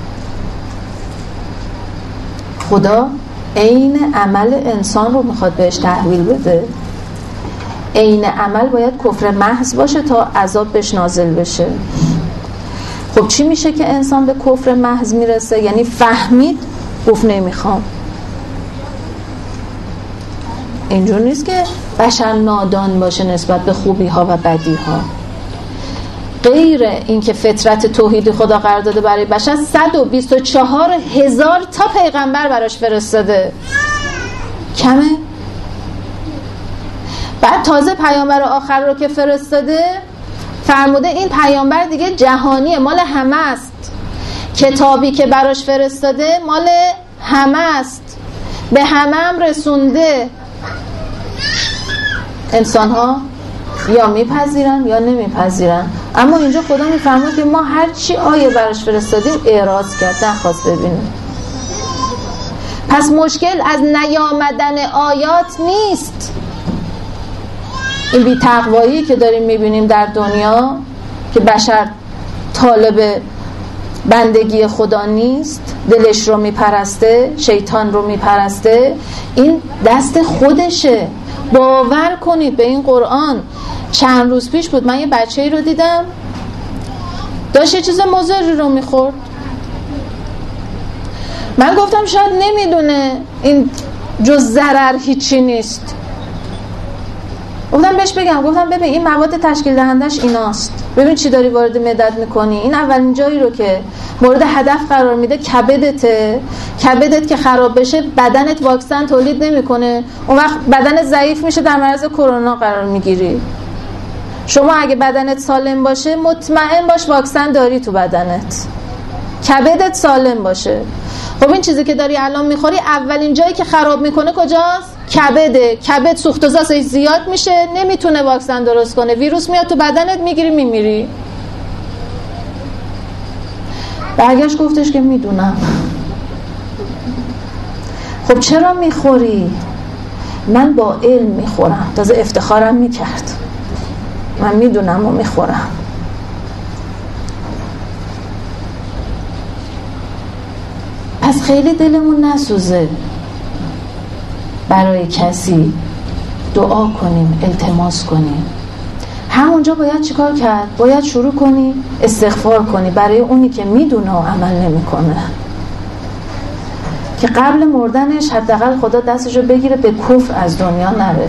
خدا عین عمل انسان رو میخواد بهش تحویل بده. عین عمل باید کفر محض باشه تا عذاب بهش نازل بشه. خب چی میشه که انسان به کفر محض میرسه؟ یعنی فهمید گفت نمیخوام. اینجور نیست که بشر نادان باشه نسبت به خوبی ها و بدی ها. غیر اینکه فطرت توحید خدا قرار داده برای بشر، 124,000 تا پیغمبر براش فرستاده. کمه؟ بعد تازه پیامبر آخر رو که فرستاده فرموده این پیامبر دیگه جهانیه، مال همه است. کتابی که براش فرستاده مال همه است، به همه هم رسونده. انسان ها یا میپذیرن یا نمیپذیرن. اما اینجا خدا میفهمه که ما هر چی آیه براش فرستادیم اعراض کرد، نخواست ببینه. پس مشکل از نیامدن آیات نیست. این بی تقوایی که داریم میبینیم در دنیا که بشر طالب بندگی خدا نیست، دلش رو میپرسته، شیطان رو میپرسته، این دست خودشه. باور کنید به این قرآن. چند روز پیش بود من یه بچه‌ای رو دیدم داشت یه چیز مضری رو میخورد. من گفتم شاید نمیدونه این جز ضرر هیچی نیست. گفتم بهش بگم، گفتم ببین این مواد تشکیل دهندش ایناست، ببین چی داری وارد معدت میکنی. این اولین جایی رو که مورد هدف قرار میده کبدته. کبدت که خراب بشه بدنت واکسن تولید نمیکنه، اون وقت بدنت ضعیف میشه، در معرض کرونا قرار میگیری. شما اگه بدنت سالم باشه مطمئن باش واکسن داری تو بدنت، کبدت سالم باشه. خب این چیزی که داری الان میخوری اولین جایی که خراب میکنه کجاست؟ کبده. کبد سوخت و زایش زیاد میشه، نمیتونه واکسن درست کنه، ویروس میاد تو بدنت، میگیری میمیری. برگشت گفتش که میدونم. خب چرا میخوری؟ من با علم میخورم. تازه افتخارم میکرد، من میدونم و میخورم. پس خیلی دلمون نسوزه برای کسی دعا کنیم، التماس کنیم. همونجا باید چیکار کرد؟ باید شروع کنی استغفار کنی برای اونی که میدونه و عمل نمیکنه، که قبل مردنش حداقل خدا دستشو بگیره به کفر از دنیا نره.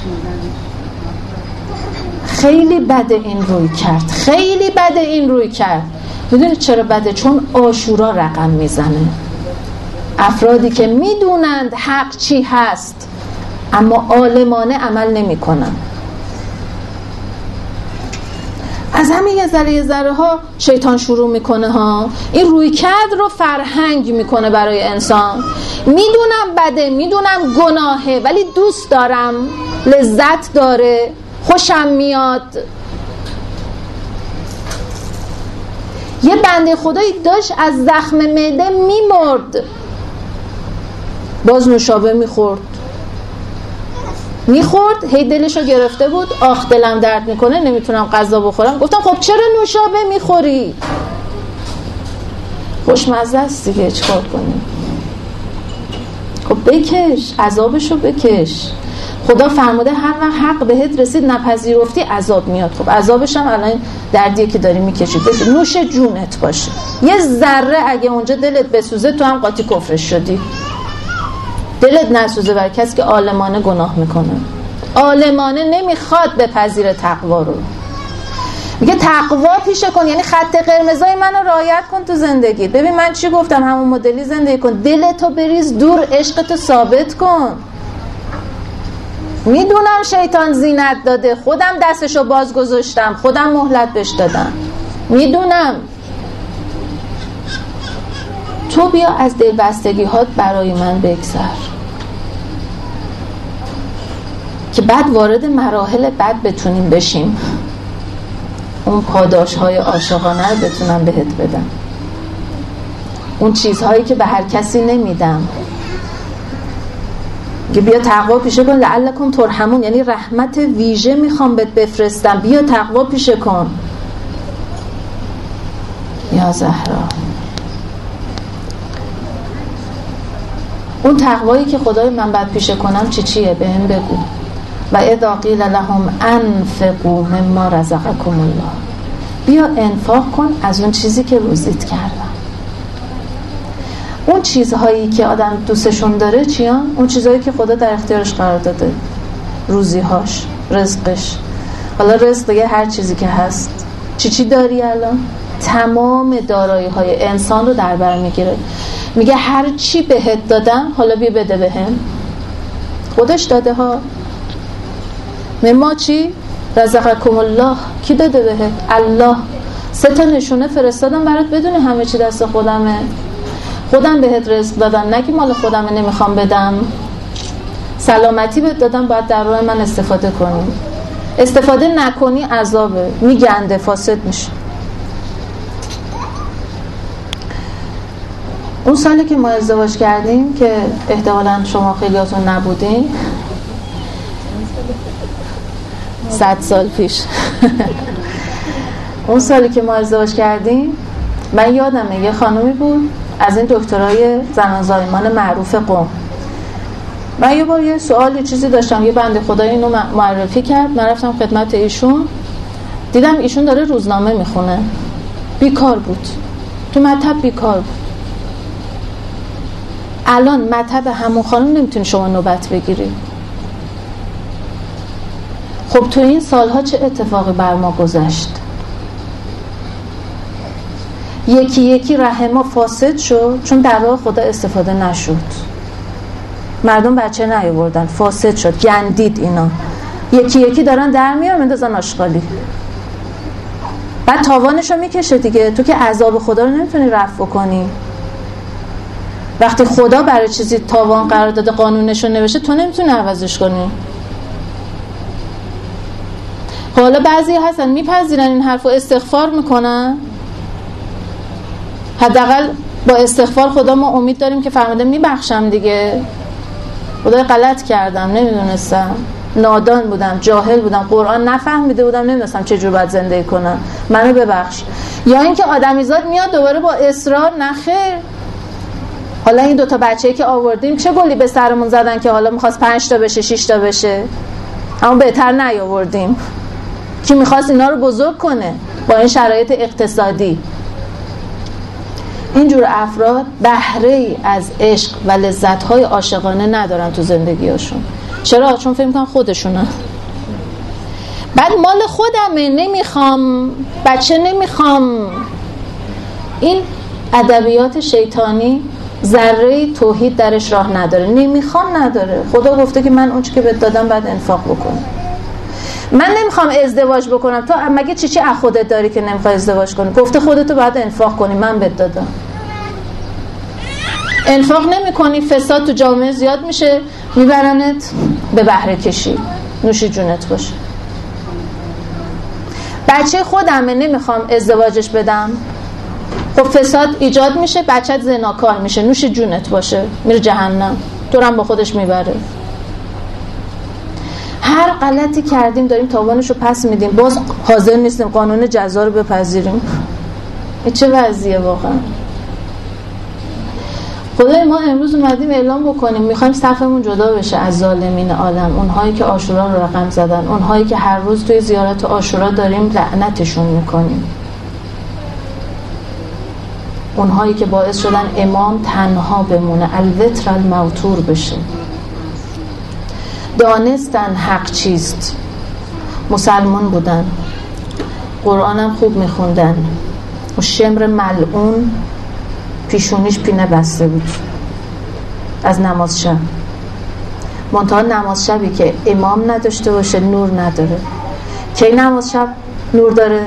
خیلی بده این روی کرد، خیلی بده این روی کرد. میدونی چرا بده؟ چون عاشورا رقم میزنه. افرادی که میدونند حق چی هست اما عالمانه عمل نمی کنن. از همین یه ذره ها شیطان شروع میکنه ها، این روی کرد رو فرهنگ میکنه برای انسان. میدونم بده، میدونم گناهه، ولی دوست دارم، لذت داره، خوشم میاد. یه بنده خدایی داشت از زخم معده میمرد، باز نوشابه میخورد، هی دلشو گرفته بود، آخ دلم درد میکنه نمیتونم غذا بخورم. گفتم خب چرا نوشابه میخوری؟ خوشمزه است دیگه، چیکار کنی؟ خب بکش، عذابشو بکش. خدا فرموده هر وقت حق بهت رسید نپذیرفتی عذاب میاد. خب عذابش هم الان دردیه که داری میکشی، نوش جونت باشه. یه ذره اگه اونجا دلت بسوزه تو هم قاطی کفرش شدی. دلت نسوزه برای کسی که عالمانه گناه میکنه، عالمانه نمیخواد بپذیره تقوا رو. میگه تقوا پیشه کن، یعنی خط قرمزای منو رعایت کن تو زندگی. ببین من چی گفتم، همون مدلی زندگی کن، دلتو بریز دور، عشقتو ثابت کن. میدونم شیطان زینت داده، خودم دستشو باز گذاشتم، خودم مهلت بهش دادم، میدونم. تو بیا از دلبستگی هات برای من بگذر که بعد وارد مراحل بعد بتونیم بشیم، اون پاداش های عاشقانه رو بتونم بهت بدم، اون چیزهایی که به هر کسی نمیدم، که بیا تقوا پیشه کن لعلکم ترحمون، یعنی رحمت ویژه میخوام بهت بفرستم، بیا تقوا پیشه کن. یا زهرا، اون تقوایی که خدای من باید پیشه کنم چیه بهم بگو. و اذا قیل لهم انفقوا مما رزقکم الله، بیا انفاق کن از اون چیزی که روزیت کردم. اون چیزهایی که آدم دوستشون داره چیان؟ اون چیزهایی که خدا در اختیارش قرار داده، روزیهاش، رزقش. حالا رزق دیگه هر چیزی که هست. چی داری الان؟ تمام دارایی های انسان رو در بر میگیره. میگه هر چی بهت دادم حالا بیا بده بهم. خودش داده ها. مما چی؟ رزقکم الله. کی داده بهت؟ الله. 3 نشونه فرستادم برات بدونی همه چی دست خودمه. خودم بهت رزق دادم، نگی مال خودمه نمیخوام بدم. سلامتی بهت دادم، باید در راه من استفاده کنی. استفاده نکنی عذابه، میگنده، فاسد میشه. اون سالی که ما ازدواج کردیم که احتمالاً شما خیلیاتون نبودین، 100 سال پیش اون سالی که ما ازدواج کردیم، من یادمه یه خانومی بود از این دکترای زنان زایمان معروف قم. من یه بار یه سوال چیزی داشتم، یه بنده خدای اینو معرفی کرد، من رفتم خدمت ایشون، دیدم ایشون داره روزنامه میخونه، بیکار بود، تو مطب بیکار بود. الان مطب همون خانم نمیتونی شما نوبت بگیری. خب تو این سالها چه اتفاقی بر ما گذشت؟ یکی یکی رحم ما فاسد شد چون در راه خدا استفاده نشد. مردم بچه نیاوردن، فاسد شد، گندید اینا. یکی یکی دارن در میارن مندازن آشغالی. بعد تاوانشو میکشه دیگه. تو که عذاب خدا رو نمیتونی رفع کنی. وقتی خدا برای چیزی تاوان قرار داده، قانونشو نوشته، تو نمیتونی عوضش کنی. حالا بعضی هستن میپذیرن این حرفو، استغفار میکنن. حداقل با استغفار خدا ما امید داریم که فرموده میبخشم دیگه. خدای غلط کردم، نمیدونستم، نادان بودم، جاهل بودم، قرآن نفهمیده بودم، نمیدونستم چجور باید زندگی کنم، منو ببخش. یا اینکه آدمیزاد میاد دوباره با اصرار، نخیر. حالا این 2 بچه‌ای که آوردیم چه گلی به سرمون زدن که حالا میخواست 5 تا بشه 6 تا بشه، اما بهتر نیاوردیم. کی میخواست اینا رو بزرگ کنه با این شرایط اقتصادی؟ اینجور افراد بهره‌ای از عشق و لذت‌های عاشقانه ندارن تو زندگیشون. چرا؟ چون فکر می‌کنن خودشونن. بعد مال خودمه، نمیخوام، بچه نمیخوام. این ادبیات شیطانی ذره توحید درش راه نداره. نمیخوام نداره. خدا گفته که من اون چی که بهت دادم باید انفاق بکنم. من نمیخوام ازدواج بکنم، تو مگه چی از خودت داری که نمیخوای ازدواج کنی؟ گفته خودتو باید انفاق کنی، من بهت دادم. انفاق نمی کنی، فساد تو جامعه زیاد میشه، میبرنت به بهره کشی، نوشی جونت باشه. بچه خودمه، نمیخوام ازدواجش بدم، خب فساد ایجاد میشه، بچت زناکار میشه، نوشی جونت باشه، میره جهنم، تو رو هم با خودش میبره. هر غلطی کردیم داریم تاوانشو پس میدیم، باز حاضر نیستیم قانون جزا رو بپذیریم. این چه وضعیه واقعا؟ خدای ما امروز اومدیم اعلام بکنیم میخوایم صفمون جدا بشه از ظالمین عالم، اونهایی که عاشورا رو رقم زدن، اونهایی که هر روز توی زیارت عاشورا داریم لعنتشون میکنیم، اونهایی که باعث شدن امام تنها بمونه، الوتر الموتور بشه. دانستن حق چیست، مسلمان بودن، قرآنم خوب میخوندن. و شمر ملعون پیشونیش پینه بسته بود از نماز شب. منتها نماز شبی که امام نداشته باشه نور نداره. کی نماز شب نور داره؟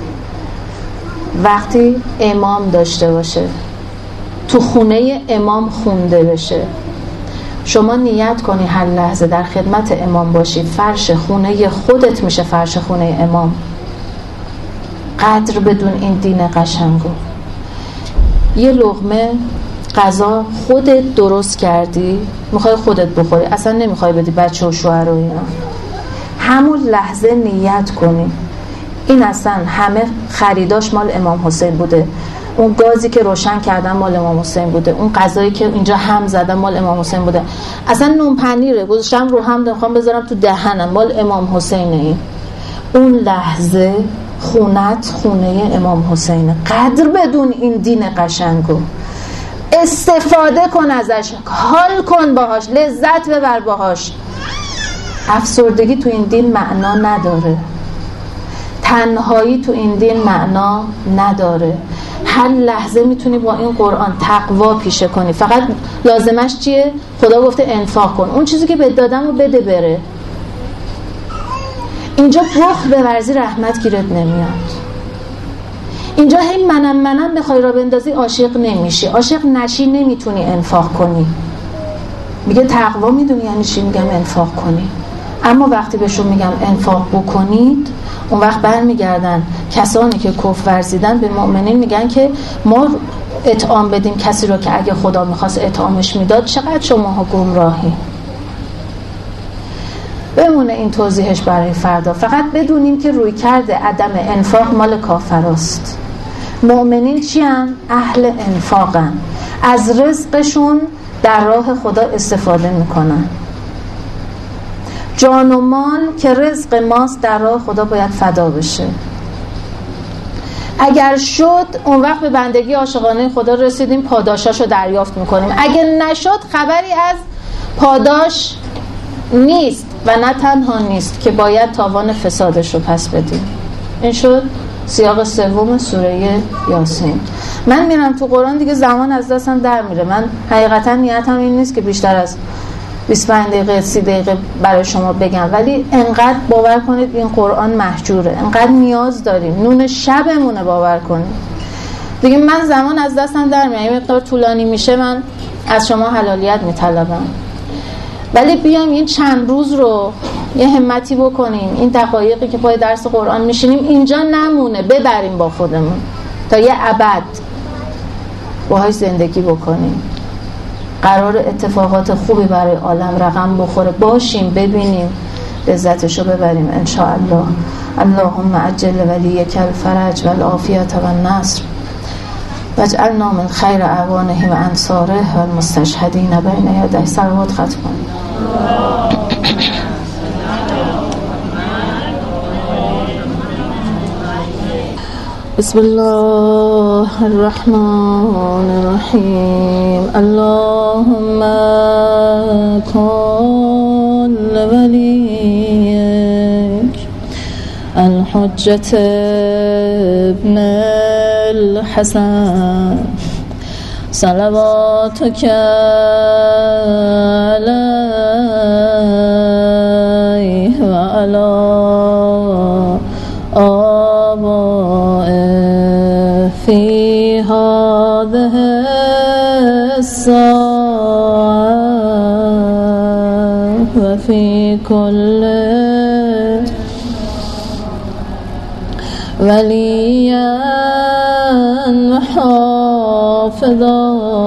وقتی امام داشته باشه، تو خونه امام خونده بشه. شما نیت کنی هر لحظه در خدمت امام باشی، فرش خونه خودت میشه فرش خونه امام. قدر بدون این دین قشنگو. یه لقمه غذا خودت درست کردی، میخوای خودت بخوری، اصلا نمیخوای بدی بچه و شوهر و اینا. همون لحظه نیت کنی این اصلا همه خریداش مال امام حسین بوده، اون گازی که روشن کردن مال امام حسین بوده، اون غذایی که اینجا هم زدن مال امام حسین بوده، اصلا نون پنیره گذاشتم رو هم میخوام بذارم تو دهنم مال امام حسینه. این اون لحظه خونت خونه امام حسینه. قدر بدون این دین قشنگو، استفاده کن ازش، حال کن باهاش، لذت ببر باهاش. افسردگی تو این دین معنا نداره، تنهایی تو این دین معنا نداره. هر لحظه میتونی با این قرآن تقوا پیشه کنی. فقط لازمش چیه؟ خدا گفته انفاق کن، اون چیزی که بهت دادم رو بده بره. اینجا بخل بورزی رحمت گیرت نمیاد. اینجا هی منم بخوای را بندازی عاشق نمیشی. عاشق نشی نمیتونی انفاق کنی. میگه تقوا میدونی یعنی چی؟ میگم انفاق کنی. اما وقتی بهشون میگم انفاق بکنید، اون وقت برمیگردن کسانی که کفر ورزیدن به مؤمنین میگن که ما اطعام بدیم کسی رو که اگه خدا میخواست اطعامش میداد. چقدر شماها گمراهی. بمونه این توضیحش برای فردا. فقط بدونیم که روی کرده عدم انفاق مال کافراست. مؤمنین چی هن؟ اهل انفاقن، از رزقشون در راه خدا استفاده میکنن. جان و مال که رزق ماست در راه خدا باید فدا بشه. اگر شد اون وقت به بندگی عاشقانه خدا رسیدیم، پاداشاشو دریافت میکنیم. اگه نشد خبری از پاداش نیست و نه تنها نیست که باید تاوان فسادش رو پس بدیم. این شد سیاق سوم سوره یاسین. من میرم تو قرآن دیگه، زمان از دستم در میره. من حقیقتا نیتم این نیست که بیشتر از 25 دقیقه 30 دقیقه برای شما بگم، ولی انقدر باور کنید این قرآن محجوره، انقدر نیاز داریم، نون شبمونه باور کنید دیگه. من زمان از دستم در میاد، این مقدار طولانی میشه، من از شما حلالیت میطلبم. ولی بیام این چند روز رو یه همتی بکنیم، این دقایقی که پای درس قرآن میشینیم اینجا نمونه، ببریم با خودمون تا یه ابد باهاش زندگی بکنیم. قرار اتفاقات خوبی برای عالم رقم بخوره، باشیم ببینیم لذتشو ببریم انشاءالله. اللهم عجل ولیک الفرج والعافیت والنصر واجعلنا من خیر اعوانه و انصاره و المستشهدین بین یدیه. صلوات ختم کنیم. بسم الله الرحمن الرحیم. اللهم کن ولیک الحجة ابن الحسن صلواتک علیه و علی آبائه فی هذه الساعة و فی کل ولیا و حافظا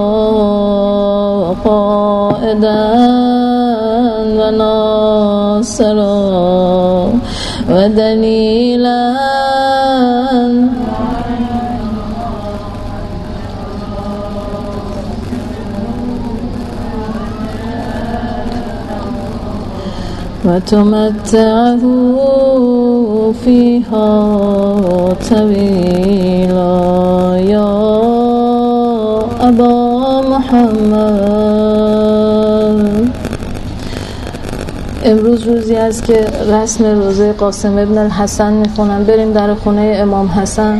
و قائدا و ناصرا و دلیلا و تمتعه فيها طويلا یا ابا محمد. امروز روزی است که رسم روزه قاسم ابن الحسن میخونن. بریم در خونه امام حسن،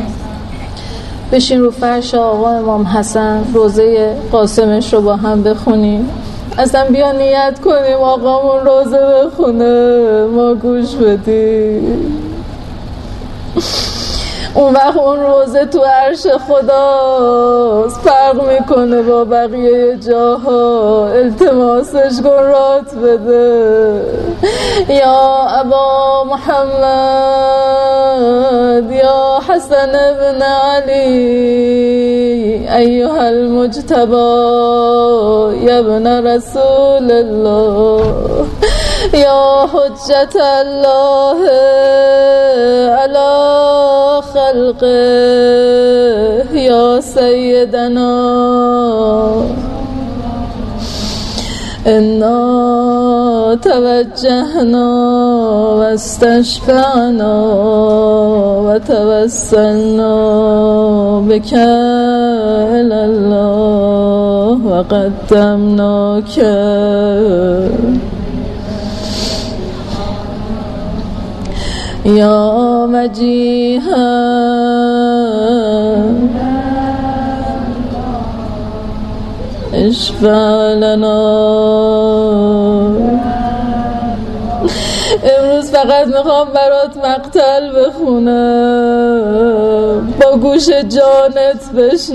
بشین رو فرش آقا امام حسن، روزه قاسمش رو با هم بخونیم. اصلا بیا نیت کنیم آقامون روزه بخونه ما گوش بدیم. اون وقت اون روزه تو عرش خداست، فرق میکنه با بقیه جاها. التماسش کن رات بده. یا ابا محمد یا حسن ابن علی ایها المجتبی یا ابن رسول الله یا حجت الله علی خلقه یا سیدنا انا توجهنا و استشفعنا و توسلنا بك الی الله و قدمناک یا مجیها اشفع لنا. امروز فقط میخوام برات مقتل بخونم، با گوش جانت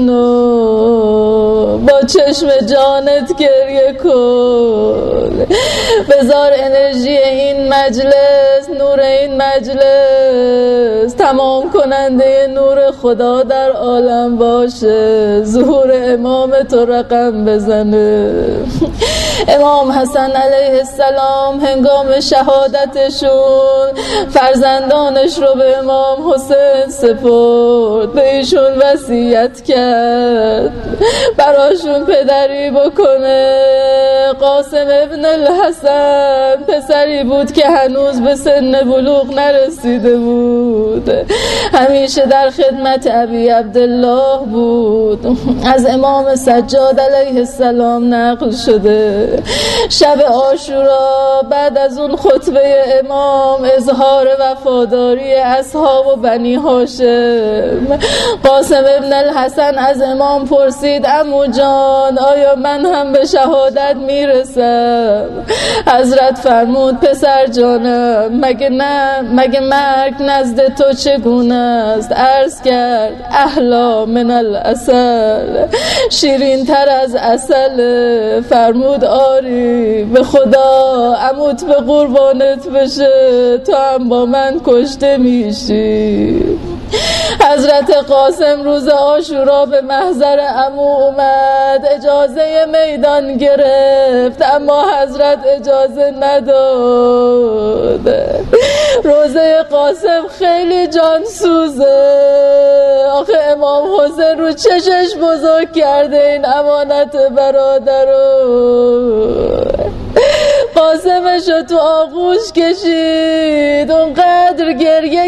بشنو، با چشم جانت گریه کن. بذار انرژی این مجلس، نور این مجلس تمام کننده نور خدا در عالم باشه، ظهور امام تو رقم بزنه. امام حسن علیه السلام هنگام شهادتشون فرزندانش رو به امام حسین سپرد، به ایشون وصیت کرد براشون پدری بکنه. قاسم ابن الحسن پسری بود که هنوز به سن بلوغ نرسیده بود، همیشه در خدمت ابی عبدالله بود. از امام سجاد علیه السلام نقل شده شب عاشورا بعد از اون خطبه امام اظهار وفاداری اصحاب و بنی هاشم، قاسم ابن الحسن از امام پرسید عمو جان آیا من هم به شهادت میرسم؟ حضرت فرمود پسر جانم مگه مرگ نزد تو چگونه است؟ عرض کرد احلا من العسل، شیرین تر از عسل. فرمود آری به خدا عموت به قربانت بشه تو هم با من کشته میشی. حضرت قاسم روز عاشورا به محضر عمو اومد، اجازه میدان گرفت اما حضرت اجازه نداد. روزه قاسم خیلی جانسوزه، آخه امام حسین رو چشش بزرگ کرده این امانت برادر رو. قاسمش رو تو آغوش کشید، اونقدر گریه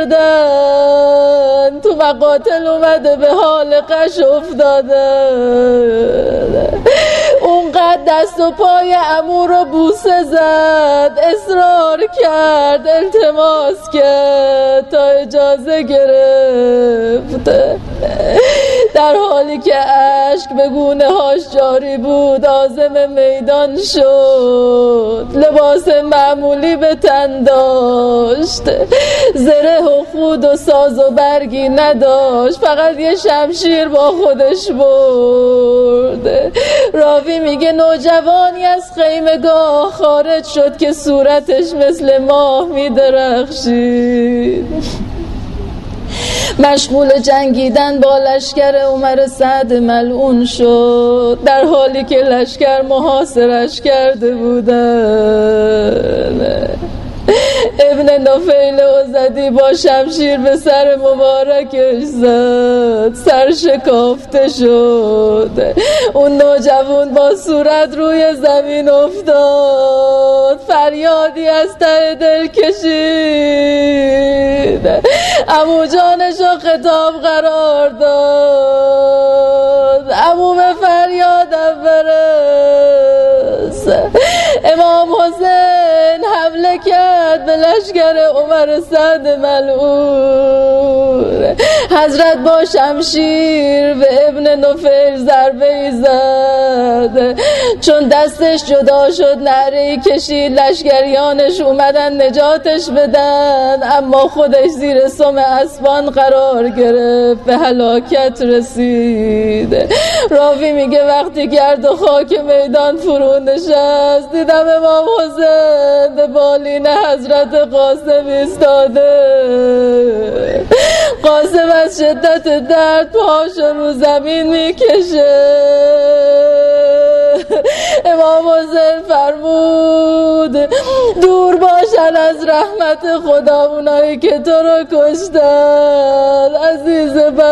کردن تو مقاتل اومده به حال قش افتاده، اونقدر دست و پای عمو رو بوسه زد، اصرار کرد، التماس کرد تا اجازه گرفت. در حالی که اشک به گونه هاش جاری بود عازم میدان شد. لباس معمولی به تن داشت، زره و خود و ساز و برگی نداشت، فقط یه شمشیر با خودش برد. راوی میگه نوجوانی از خیمگاه خارج شد که صورتش مثل ماه میدرخشید. مشغول جنگیدن با لشکر عمر سعد ملعون شد، در حالی که لشکر محاصرش کرده بودن. ابن نفیل ازدی با شمشیر به سر مبارکش زد، سر شکافته شد. اون نوجوان با صورت روی زمین افتاد، فریادی از ته دل کشید، عمو جانش رو خطاب قرار داد، عمو به فریادم برس. امام حسین حمله حمله کرد به لشکر عمر سعد ملعون. حضرت با شمشیر به ابن نفیل ضربه زد. چون دستش جدا شد نعره کشید، لشکریانش اومدن نجاتش بدن، اما خودش زیر سم اسبان قرار گرفت، به هلاکت رسید. راوی میگه وقتی گرد و خاک میدان فرو نشست، دیدم امام حسین به بالین حضرت قاسم ایستاده. قاسم از شدت درد پاشو رو زمین میکشه. امام حسین فرمود دور باشن از رحمت خدا اونایی که تو رو کشتن عزیز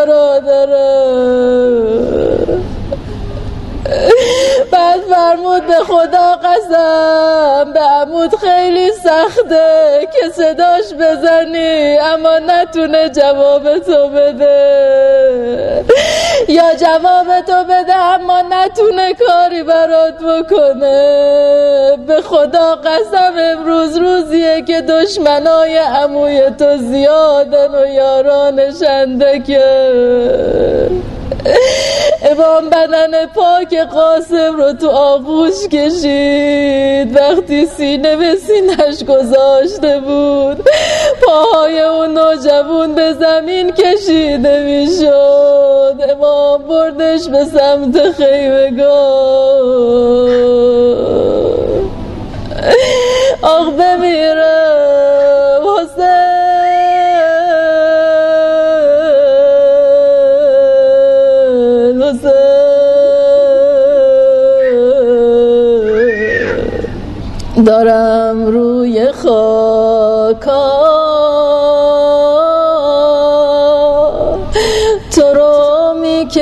برادرم. بعد فرمود به خدا قسم، به عمود خیلی سخته که صداش بزنی اما نتونه جواب تو بده، یا جواب تو بده اما نتونه کاری برات بکنه. به خدا قسم امروز روزیه که دشمنای عموی تو زیادن و یارانش اندکه. امام بدن پاک قاسم رو تو آغوش کشید. وقتی سینه به سینش گذاشته بود، پاهای اون نوجوان به زمین کشیده میشد. امام بردش به سمت خیمگاه. آخ بمیرم حسین، دارم روی خاکا تو رو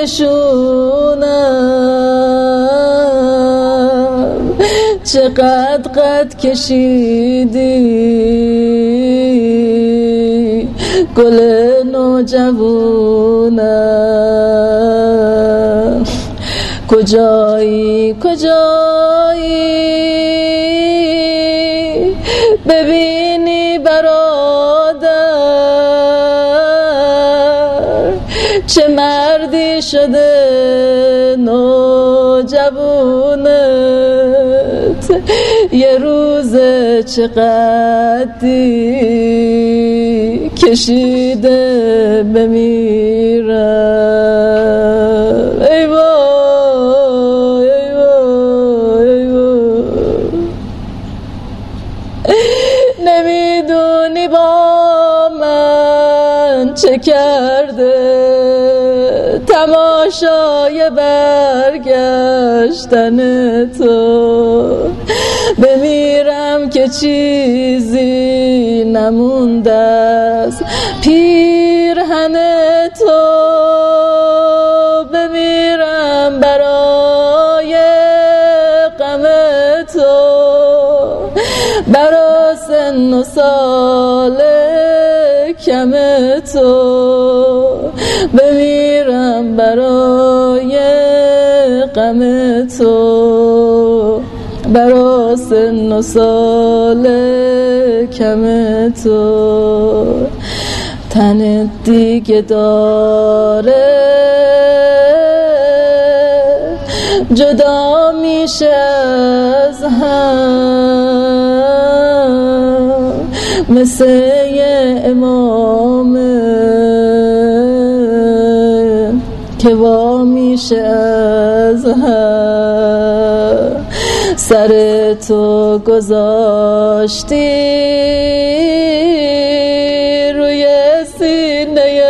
میکشونم. چقدر قد کشیدی گل نوجوانم. کجایی ببینی برادر، چه مردی شده نوجوانت. یه روز چقدری کشیده بمیرم. ای وای ای وای ای وای. نمیدونی با من چه کرده تماشای برگشتن تو. بمیرم که چیزی نمونده است پیرهن تو. بمیرم برای غم تو، برا سن و سال کم تو. بمیرم برای غم تو، برا سن و سال کم تو. تن دیگه داره جدا میشه از هم، مثل یه امامه که وا میشه از هم. سر تو گذاشتی روی سینه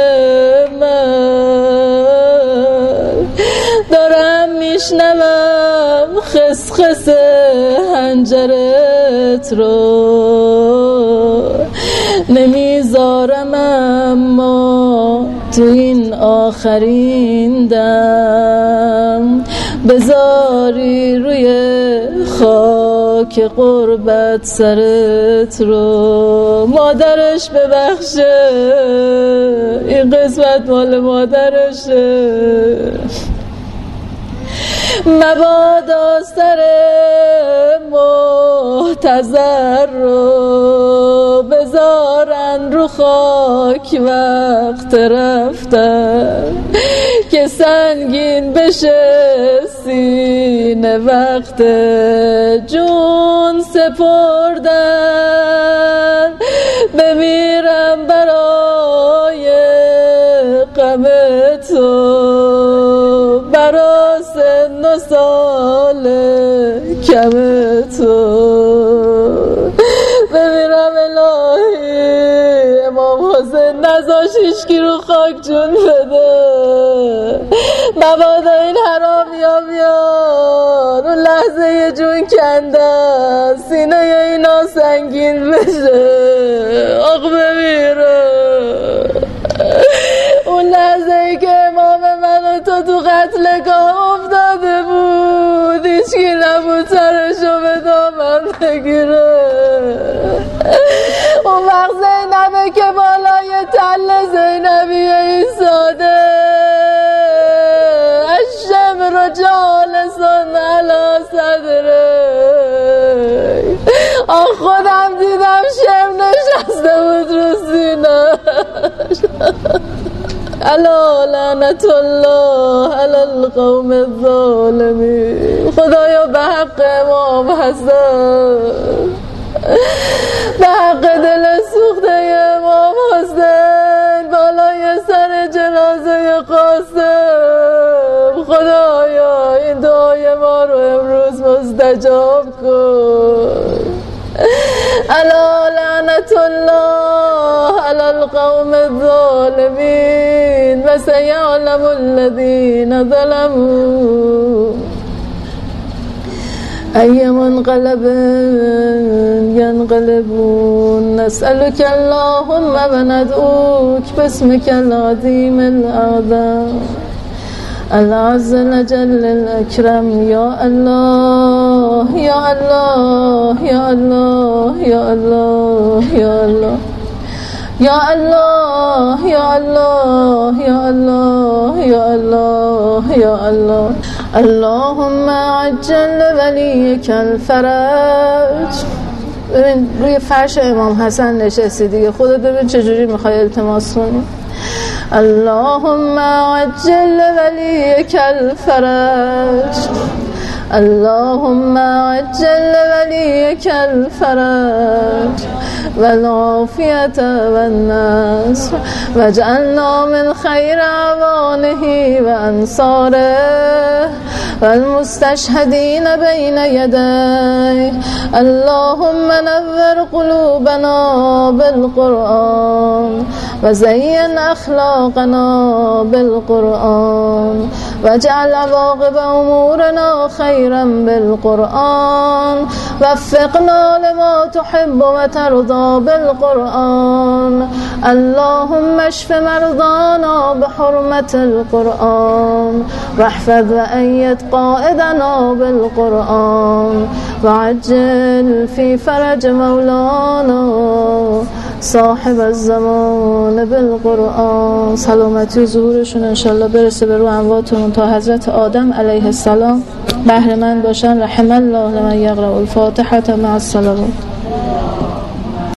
من، دارم میشنوم خسخس حنجرت رو. نمیذارم اما تو این آخرین دم بذاری روی خاک قربت سرت رو. مادرش ببخشه، این قسمت مال مادرشه. مبادا سر محتضر رو بذارن رو خاک وقت رفتن که سنگین بشه سینه وقت جون سپردن. بمیرم برای غم تو، برا سن و سال کم تو. بمیرم الهی امام حسین نذاش هیچکی رو خاک جون بده. مبادا این حرامیا بیان اون لحظه یه جون کندن سینه اینا سنگین بشه. آخ بمیره اون لحظه ای که امام من و تو قتلگاه افتاده بود هیچکی نبود سرشو به دامن بگیره. اون وقت زینبه که بالای تل زینبیه ایستاده الشمر جالسان علی صدره. آن خودم دیدم شم نشسته بود رو سینه. الا لعنت الله علی القوم الظالمین. خدایا به حق امام حسن، به حق دل سوخته امام حسین بالای سر جنازه قاسم، خدایا این دعای ما رو امروز مستجاب کن. الا لعنت الله علی القوم الظالمین و سیعلم الذین ظلموا ای منقلب ینقلبون. نسألك اللهم و ندعوك باسمك العظیم الاعظم العز الجل الاکرم. یا الله یا الله یا الله یا الله یا الله یا الله یا الله یا الله یا الله یا الله. اللهم عجل ولیک الفرج. ببین روی فرش امام حسن نشستی دیگه، خودت ببین چجوری میخوای التماس کنی. اللهم عجل ولیک الفرج، اللهم عجل ولیک الفرج والعافیة والنصر واجعلنا من خیر اعوانه و انصاره والمستشهدین بین یدیه. اللهم نور قلوبنا بالقرآن وزین اخلاقنا بالقرآن واجعل عواقب امورنا خيرا بالقرآن وفقنا لما تحب وترضى بالقرآن. اللهم اشف مرضانا بحرمة القرآن واحفظ وأيد قائدنا بالقرآن وعجل في فرج مولانا صاحب الزمان بالقرآن. سلامتی و ظهورشون انشالله برسه به رو امواتمون تا حضرت آدم علیه السلام بهره مند باشن. رحم الله لمن یقرأ الفاتحة مع الصلوات.